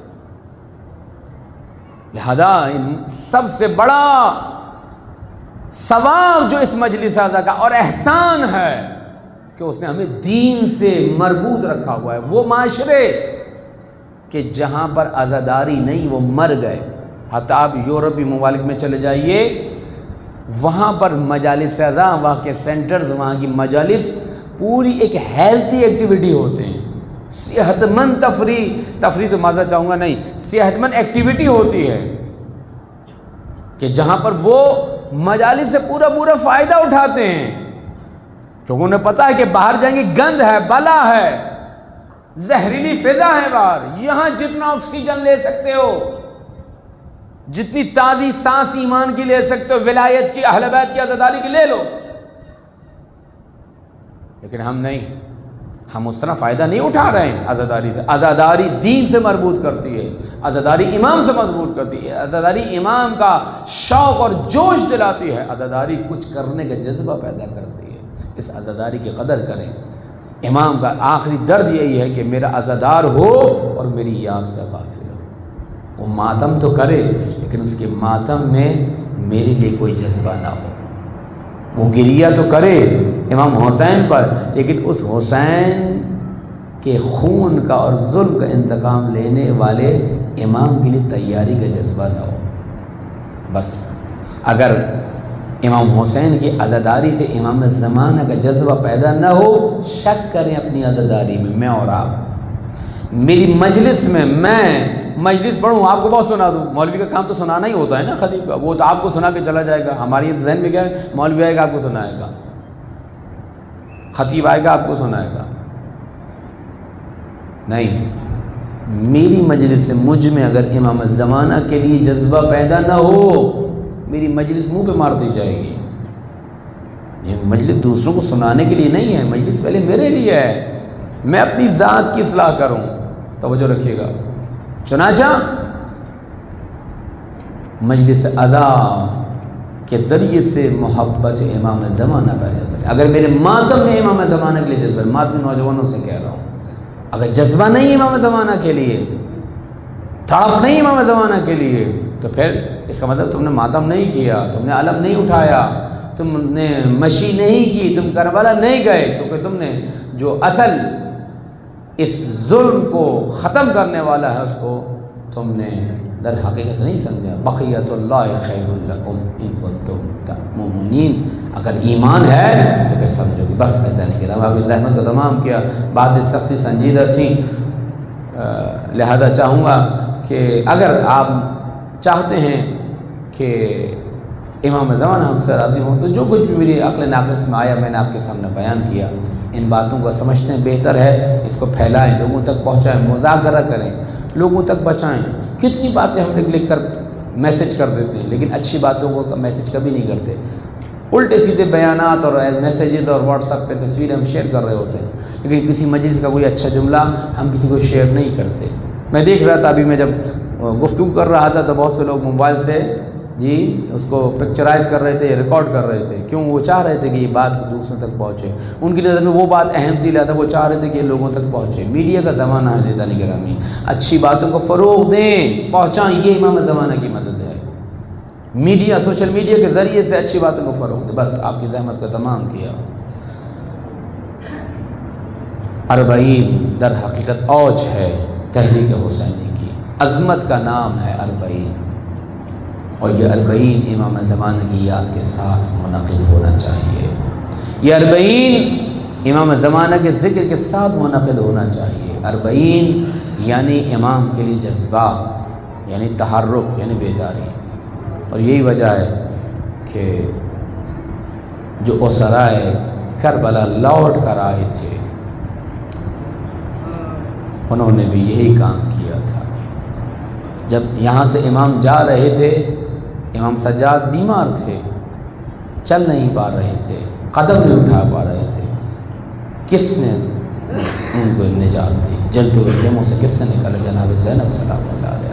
لہذا سب سے بڑا ثواب جو اس مجلس اعزا کا اور احسان ہے کہ اس نے ہمیں دین سے مربوط رکھا ہوا ہے۔ وہ معاشرے کہ جہاں پر عزاداری نہیں وہ مر گئے، حتی آپ یورپی ممالک میں چلے جائیے، وہاں پر مجالس اعزا، وہاں کے سینٹرز، وہاں کی مجالس پوری ایک ہیلتھی ایکٹیویٹی ہوتے ہیں، صحت مند تفریح تو مزہ چاہوں گا نہیں، صحت مند ایکٹیویٹی ہوتی ہے کہ جہاں پر وہ مجالس سے پورا فائدہ اٹھاتے ہیں، کیونکہ انہیں پتہ ہے کہ باہر جائیں گے گند ہے، بلا ہے، زہریلی فضا ہے باہر، یہاں جتنا آکسیجن لے سکتے ہو، جتنی تازی سانس ایمان کی لے سکتے ہو، ولایت کی، اہل بیت کی، عزاداری کی لے لو، لیکن ہم نہیں، ہم اس طرح فائدہ نہیں اٹھا رہے ہیں عزاداری سے۔ عزاداری دین سے مربوط کرتی ہے، عزاداری امام سے مضبوط کرتی ہے، عزاداری امام کا شوق اور جوش دلاتی ہے، عزاداری کچھ کرنے کا جذبہ پیدا کرتی ہے۔ اس عزاداری کی قدر کریں۔ امام کا آخری درد یہی ہے کہ میرا عزادار ہو اور میری یاد سے غافل ہو۔ وہ ماتم تو کرے لیکن اس کے ماتم میں میرے لیے کوئی جذبہ نہ ہو۔ وہ گریہ تو کرے امام حسین پر، لیکن اس حسین کہ خون کا اور ظلم کا انتقام لینے والے امام کے لیے تیاری کا جذبہ نہ ہو۔ بس اگر امام حسین کی عزاداری سے امام زمانہ کا جذبہ پیدا نہ ہو، شک کریں اپنی عزاداری میں اور آپ۔ میری مجلس میں مجلس پڑھوں، آپ کو بہت سنا دوں، مولوی کا کام تو سنانا ہی ہوتا ہے نا، خطیب کا وہ تو آپ کو سنا کے چلا جائے گا۔ ہماری ذہن میں کیا ہے، مولوی آئے گا آپ کو سنائے گا، خطیب آئے گا آپ کو سنائے گا۔ نہیں، میری مجلس سے مجھ میں اگر امام زمانہ کے لیے جذبہ پیدا نہ ہو، میری مجلس منہ پہ مار دی جائے گی۔ یہ مجلس دوسروں کو سنانے کے لیے نہیں ہے، مجلس پہلے میرے لیے ہے، میں اپنی ذات کی اصلاح کروں۔ توجہ رکھیے گا۔ چنانچہ مجلس عزا کے ذریعے سے محبت امام زمانہ پیدا کرے۔ اگر میرے ماتم میں امام زمانہ کے لیے جذبہ، ماتمی نوجوانوں سے کہہ رہا ہوں، اگر جذبہ نہیں امام زمانہ کے لیے، تڑپ نہیں امام زمانہ کے لیے، تو پھر اس کا مطلب تم نے ماتم نہیں کیا، تم نے علم نہیں اٹھایا، تم نے مشی نہیں کی، تم کربلا نہیں گئے، کیونکہ تم نے جو اصل اس ظلم کو ختم کرنے والا ہے اس کو تم نے در حقیقت نہیں سمجھا۔ بقیت اللہ خیر لکم ان کنتم مؤمنین، اگر ایمان ہے تو پھر سمجھو گے۔ بس ایسا نہیں کرا، آپ کی زحمت کو تمام کیا، باتیں سختی سنجیدہ تھیں، لہذا چاہوں گا کہ اگر آپ چاہتے ہیں کہ امام زمانہ ہم سے راضی ہوں، تو جو کچھ بھی میری عقل ناقص میں آیا میں نے آپ کے سامنے بیان کیا، ان باتوں کو سمجھتے ہیں بہتر ہے، اس کو پھیلائیں، لوگوں تک پہنچائیں، مذاکرہ کریں، لوگوں تک بچائیں۔ کتنی باتیں ہم لکھ کر میسج کر دیتے ہیں، لیکن اچھی باتوں کو میسج کبھی نہیں کرتے، الٹے سیدھے بیانات اور میسیجز اور واٹس ایپ پہ تصویریں ہم شیئر کر رہے ہوتے ہیں، لیکن کسی مجلس کا کوئی اچھا جملہ ہم کسی کو شیئر نہیں کرتے۔ میں دیکھ رہا تھا ابھی، میں جب گفتگو کر رہا تھا تو بہت سے لوگ موبائل سے اس کو پکچرائز کر رہے تھے، ریکارڈ کر رہے تھے، کیوں؟ وہ چاہ رہے تھے کہ یہ بات دوسروں تک پہنچے، ان کی نظر میں وہ بات اہم تھی، لہٰذا وہ چاہ رہے تھے کہ لوگوں تک پہنچے۔ میڈیا کا زمانہ ہے عزیزان گرامی، اچھی باتوں کو فروغ دیں، پہنچائیں، یہ امام زمانہ کی مدد ہے۔ میڈیا، سوشل میڈیا کے ذریعے سے اچھی باتوں کو فروغ دیں۔ بس آپ کی زحمت کو تمام کیا۔ 40 در حقیقت اوج ہے تحریک حسینی کی، عظمت کا نام ہے 40، اور یہ 40 امام زمانہ کی یاد کے ساتھ منعقد ہونا چاہیے۔ یہ 40 امام زمانہ کے ذکر کے ساتھ منعقد ہونا چاہیے۔ 40 یعنی امام کے لیے جذبہ، یعنی تحرک، یعنی بیداری۔ اور یہی وجہ ہے کہ جو اسرائے کربلا لوٹ کر آئے تھے، انہوں نے بھی یہی کام کیا تھا۔ جب یہاں سے امام جا رہے تھے، امام سجاد بیمار تھے، چل نہیں پا رہے تھے، قدم نہیں اٹھا پا رہے تھے، کس نے ان کو نجات دی؟ جلتے ہوئے خیموں سے کس نے نکالا؟ جناب زینب سلام اللہ علیہ۔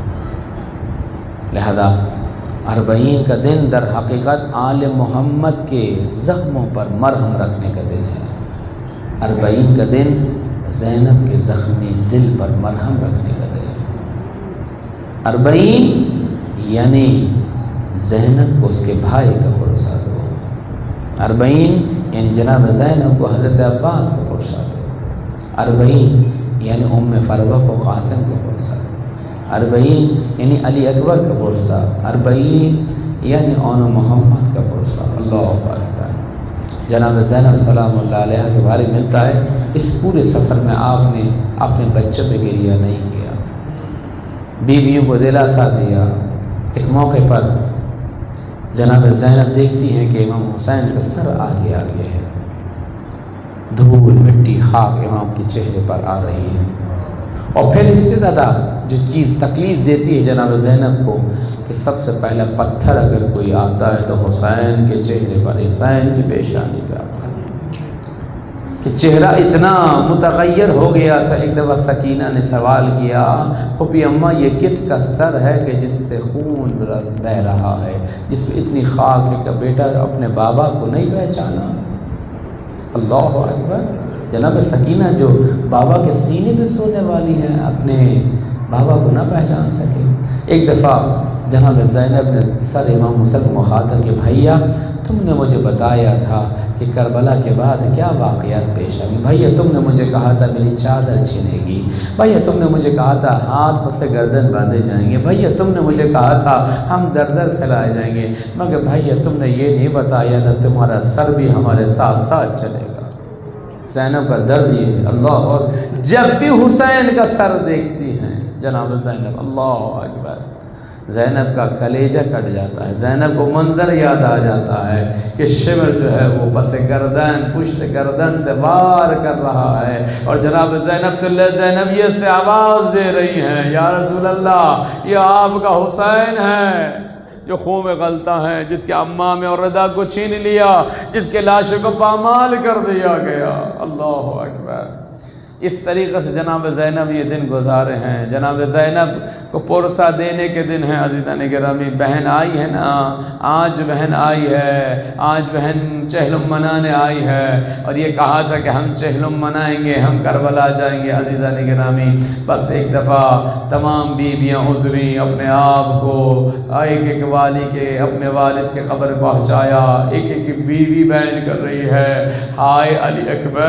لہذا 40 کا دن در حقیقت آل محمد کے زخموں پر مرہم رکھنے کا دن ہے۔ 40 کا دن زینب کے زخمی دل پر مرہم رکھنے کا دن ہے۔ 40 یعنی زینب کو اس کے بھائی کا پرسہ دو، 40 یعنی جناب زینب کو حضرت عباس کا پرسہ دو، 40 یعنی ام فروہ کو قاسم کا پرسہ دو، 40 یعنی علی اکبر کا پرسہ، 40 یعنی اون محمد کا پرسہ۔ اللہ اکبر۔ جناب زینب سلام اللہ علیہ کے بارے میں ملتا ہے اس پورے سفر میں آپ نے اپنے بچوں پہ گریہ نہیں کیا، بیویوں کو دلاسا دیا۔ ایک موقع پر جناب زینب دیکھتی ہیں کہ امام حسین کا سر آگے آگے ہے، دھول مٹی خاک امام کے چہرے پر آ رہی ہے، اور پھر اس سے زیادہ جو چیز تکلیف دیتی ہے جناب زینب کو کہ سب سے پہلا پتھر اگر کوئی آتا ہے تو حسین کے چہرے پر، حسین کی پیشانی پہ آتا ہے، کہ چہرہ اتنا متغیر ہو گیا تھا۔ ایک دفعہ سکینہ نے سوال کیا، پھوپھی اماں یہ کس کا سر ہے کہ جس سے خون بہہ رہا ہے، جس میں اتنی خاک ہے کہ بیٹا اپنے بابا کو نہیں پہچانا؟ اللہ اکبر۔ جناب سکینہ جو بابا کے سینے میں سونے والی ہیں، اپنے بابا کو نہ پہچان سکے۔ ایک دفعہ جناب زینب نے سر امام حسین کو مخاطب کہ بھیا तुम ने मुझे बताया था कि करबला के बाद क्या वाक़यात पेश आएंगे। भैया तुमने मुझे कहा था मेरी चादर छीनेगी। भैया तुमने मुझे कहा था हाथ पर से गर्दन बांधे जाएंगे। भैया तुमने मुझे कहा था हम दर दर फैलाए जाएंगे। मगर भैया तुमने ये नहीं बताया था तुम्हारा सर भी हमारे साथ साथ चलेगा। ज़ैनब का दर्द ये है अल्लाह। और जब भी हुसैन का सर देखती हैं जनाब ज़ैनब, अल्लाह अकबर, ज़ैनब का कलेजा कट जाता है। ज़ैनब को मंजर याद आ जाता है कि शिमर जो है वो पस गर्दन पुश्त गर्दन से वार कर रहा है और जनाब ज़ैनब ये से आवाज़ दे रही हैं, या रसूल अल्लाह, ये आपका हुसैन है जो खून में गलता है, जिसके अम्मा में और रदा को छीन लिया, जिसके लाशों को पामाल कर दिया गया। अल्लाह अकबर। इस तरीक़े से जनाब ज़ैनब ये दिन गुजारे हैं। जनाब ज़ैनब को पुरसा देने के दिन हैं। अज़ीज़ान गिरामी, बहन आई है ना, आज बहन आई है, आज बहन चहलुम मनाने आई है और ये कहा था कि हम चहलुम मनाएंगे, हम करबला जाएंगे। अज़ीज़ान गिरामी, बस एक दफ़ा तमाम बीबियाँ उतरी, अपने आप को एक एक वाली के अपने वालिद के क़ब्र पहुँचाया। एक एक बीवी बयान कर रही है, हाय अली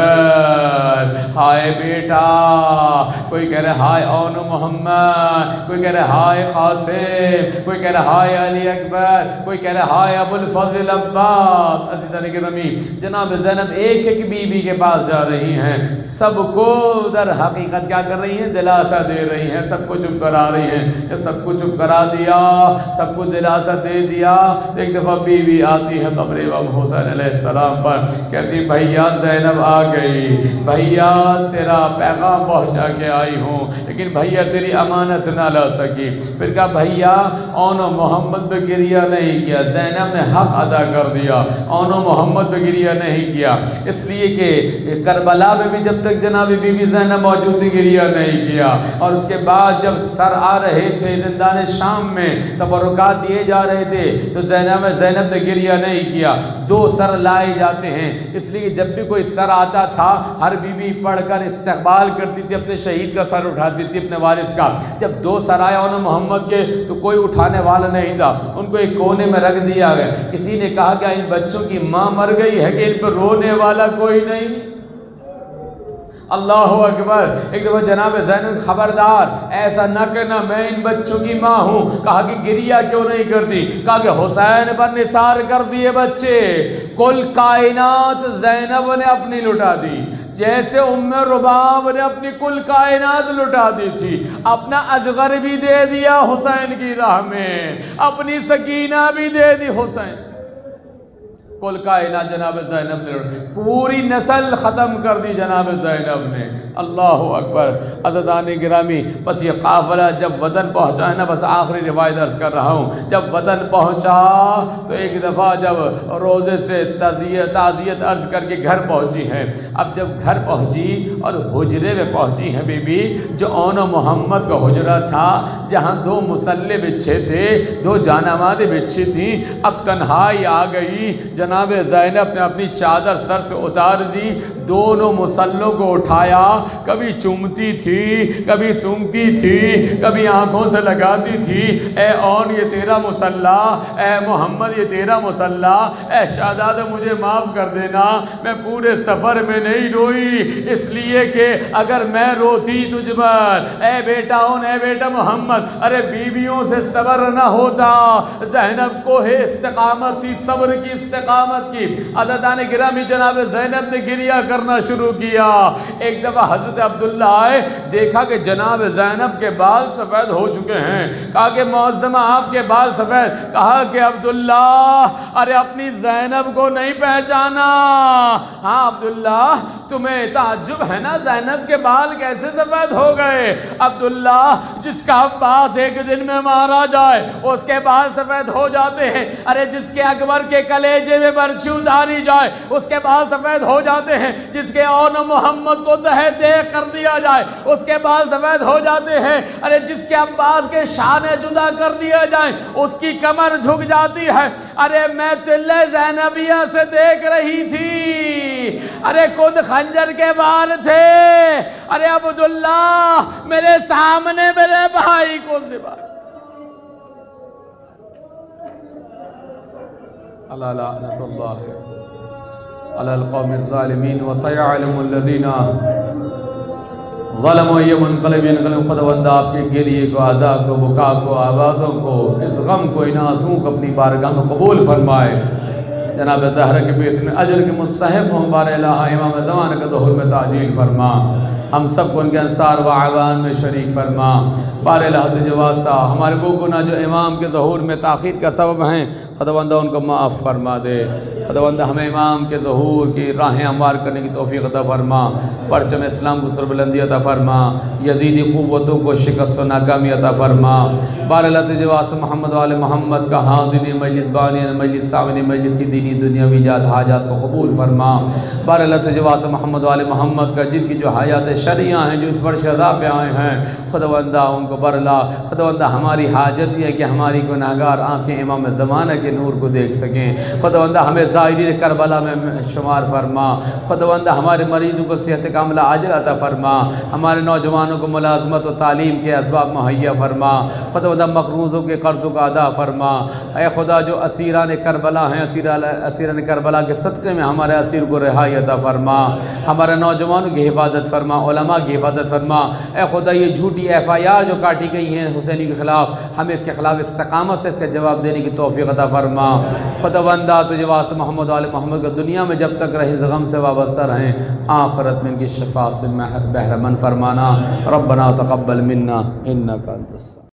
अकबर, हाय बेटा, कोई कह रहा हाय औन मोहम्मद, कोई कह रहा हाय क़ासिम, कोई कह रहा हाय अली अकबर, कोई कह रहा हाय अबुल फज़ल अब्बास। अज़ीज़ान गिरामी, जनाब ज़ैनब एक एक बीबी के पास जा रही हैं, सबको दर हकीकत क्या कर रही हैं, दिलासा दे रही हैं, सबको चुप करा रही हैं। जब सबको चुप करा दिया, सबको दिलासा दे दिया, तो एक दफ़ा बीवी आती है क़ब्र इमाम हुसैन अलैहिस्सलाम पर, कहती भैया ज़ैनब आ गई, भैया तेरा पैगाम पहुंचा के आई हूँ, लेकिन भैया तेरी अमानत ना ला सकी। फिर कहा भैया औनो मोहम्मद पे गिरिया नहीं किया। ज़ैनब ने हक अदा कर दिया, औनो मोहम्मद पे गिरिया नहीं किया, इसलिए कि करबला में भी जब तक जनाब बीबी ज़ैनब मौजूद थी गिरिया नहीं किया। और उसके बाद जब सर आ रहे थे ज़िंदान शाम में, तबरुकात दिए जा रहे थे, तो ज़ैनब ने गिरिया नहीं किया। 2 सर लाए जाते हैं, इसलिए जब भी कोई सर आता था हर बीबी पढ़कर इस्तकबाल करती थी, अपने शहीद का सर उठाती थी, अपने वारिस का। जब 2 सर आए उन्होंने मोहम्मद के, तो कोई उठाने वाला नहीं था, उनको एक कोने में रख दिया गया। किसी ने कहा कि इन बच्चों की माँ मर गई है कि इन पर रोने वाला कोई नहीं। अल्लाह अकबर। एक दफ़ा जनाब ज़ैनब, खबरदार ऐसा न करना, मैं इन बच्चों की माँ हूँ। कहा कि गिरिया क्यों नहीं करती? कहा कि हुसैन पर निसार कर दिए बच्चे, कुल कायनात ज़ैनब ने अपनी लुटा दी, जैसे उम्मे रुबाब ने अपनी कुल कायनात लुटा दी थी। अपना असगर भी दे दिया हुसैन की राह में, अपनी सकीना भी दे दी हुसैन। कुल कायनात जनाब ज़ैनब ने, पूरी नस्ल ख़त्म कर दी जनाब ज़ैनब ने। अल्लाह अकबर। अज़ीज़ान गिरामी, बस ये काफ़िला जब वतन पहुँचा है ना, बस आखिरी रिवायत अर्ज़ कर रहा हूँ, जब वतन पहुँचा तो एक दफ़ा जब रोज़े से ताज़ियत अर्ज़ करके घर पहुँची हैं, अब जब घर पहुँची और हुजरे में पहुँची हैं बीबी, जो औन मोहम्मद का हुजरा था, जहाँ 2 मुसल्ले बिछे थे, 2 जानामाज़ें बिछी थी, अब तन्हाई आ गई। जनाब ज़ैनब ने अपनी चादर सर से उतार दी, दोनों मुसल्लों को उठाया, कभी चूमती थी, कभी सूंघती थी, कभी आंखों से लगाती थी। ए औन ये तेरा मुसल्ला, ए मोहम्मद ये तेरा मुसल्ला, ए शहज़ादा मुझे माफ़ कर देना, मैं पूरे सफ़र में नहीं रोई, इसलिए कि अगर मैं रोती तुझ पर, ए बेटा औन, ए बेटा मोहम्मद, अरे बीवियों से सब्र न होता। ज़ैनब को है इस्तिक़ामत थी, सब्र की इस्तिक़ामत की। अज़ीज़ान गिरामी, जनाब ज़ैनब ने गिरिया करना शुरू किया। एक दफ़ा हज़रत अब्दुल्ला आए, देखा कि जनाब ज़ैनब के बाल सफ़ेद हो चुके हैं। कहा कि मौज़्ज़मा आपके बाल सफ़ेद। कहा कि अब्दुल्ला, अरे अपनी ज़ैनब को नहीं पहचाना? हाँ अब्दुल्ला, तुम्हें ताज्जुब है ना, ज़ैनब के बाल कैसे सफ़ेद हो गए? अब्दुल्ला, जिसका अब्बास एक दिन में मारा जाए उसके बाल सफ़ेद हो जाते हैं। अरे जिसके अकबर के कलेजे में बर्छी उतारी जाए उसके बाल सफ़ेद हो जाते हैं। जिसके औन मोहम्मद को तहे तहे कर दिया जाए उसके बाल सफ़ेद हो जाते हैं। अरे जिसके अब्बास के शाने जुदा कर दिया जाए उसकी कमर झुक जाती है। अरे मैं तिल्ले ज़ैनबिया से देख रही थी, अरे खुद खंजर के वार थे। अरे अब्दुल्ला, मेरे सामने मेरे भाई को सिवा الا لعنۃ اللہ علی القوم الظالمین وسيعلم الذین ظلموا ای منقلب انقلب. خداوندہ آپ کے گریے کو، عزا کو، بکا کو، آوازوں کو، اس غم کو، ان آنسوؤں کو اپنی بارگاہ میں قبول فرمائے. جناب زہرا کے بہترین اجر کے مستحق ہوں. بار الہ امام زمانہ کا ظہور میں تعجیل فرما. ہم سب کو ان کے انصار و اعوان میں شریک فرما. بار الہ تجھے واسطہ ہمارے وہ گناہ جو امام کے ظہور میں تاخیر کا سبب ہیں، خداوندہ ان کو معاف فرما دے. خداوندہ ہمیں امام کے ظہور کی راہیں ہموار کرنے کی توفیق عطا فرما. پرچم اسلام کو سربلندی عطا فرما. یزیدی قوتوں کو شکست و ناکامی عطا فرما. بار الہ تجھے واسطہ محمد وآل محمد کا حاضرین مجلس، بانین مجلس، سامعین مجلس کی دینی دنیاوی جات حاجات کو قبول فرما. بار الہ تجھے واسطہ محمد وآل محمد کا جن کی جو حیات شرعیہ ہیں، جو اس پر شہدا پہ آئے ہیں، خداوندہ ان کو برلا. خداوندہ ہماری حاجت یہ ہے کہ ہماری گناہگار آنکھیں امام زمانہ کے نور کو دیکھ سکیں. خداوندہ ہمیں زائرین کربلا میں شمار فرما. خداوندہ ہمارے مریضوں کو صحت کاملہ عاجل عطا فرما. ہمارے نوجوانوں کو ملازمت و تعلیم کے اسباب مہیا فرما. خداوندہ مقروضوں کے قرضوں کا ادا فرما. اے خدا جو اسیران کربلا ہیں، اسیران کربلا کے صدقے میں ہمارے اسیر کو رہائی عطا فرما. ہمارے نوجوانوں کی حفاظت فرما، علماء کی حفاظت فرما. اے خدا یہ جھوٹی FIR جو کاٹی گئی ہیں حسینی کے خلاف، ہمیں اس کے خلاف استقامت سے اس کا جواب دینے کی توفیق عطا فرما. خداوندہ تجھے واسطہ محمد وآل محمد کا دنیا میں جب تک رہے غم سے وابستہ رہیں، آخرت میں ان کی شفاعت سے بہرہ مند فرمانا. ربنا تقبل منا انک انت السمیع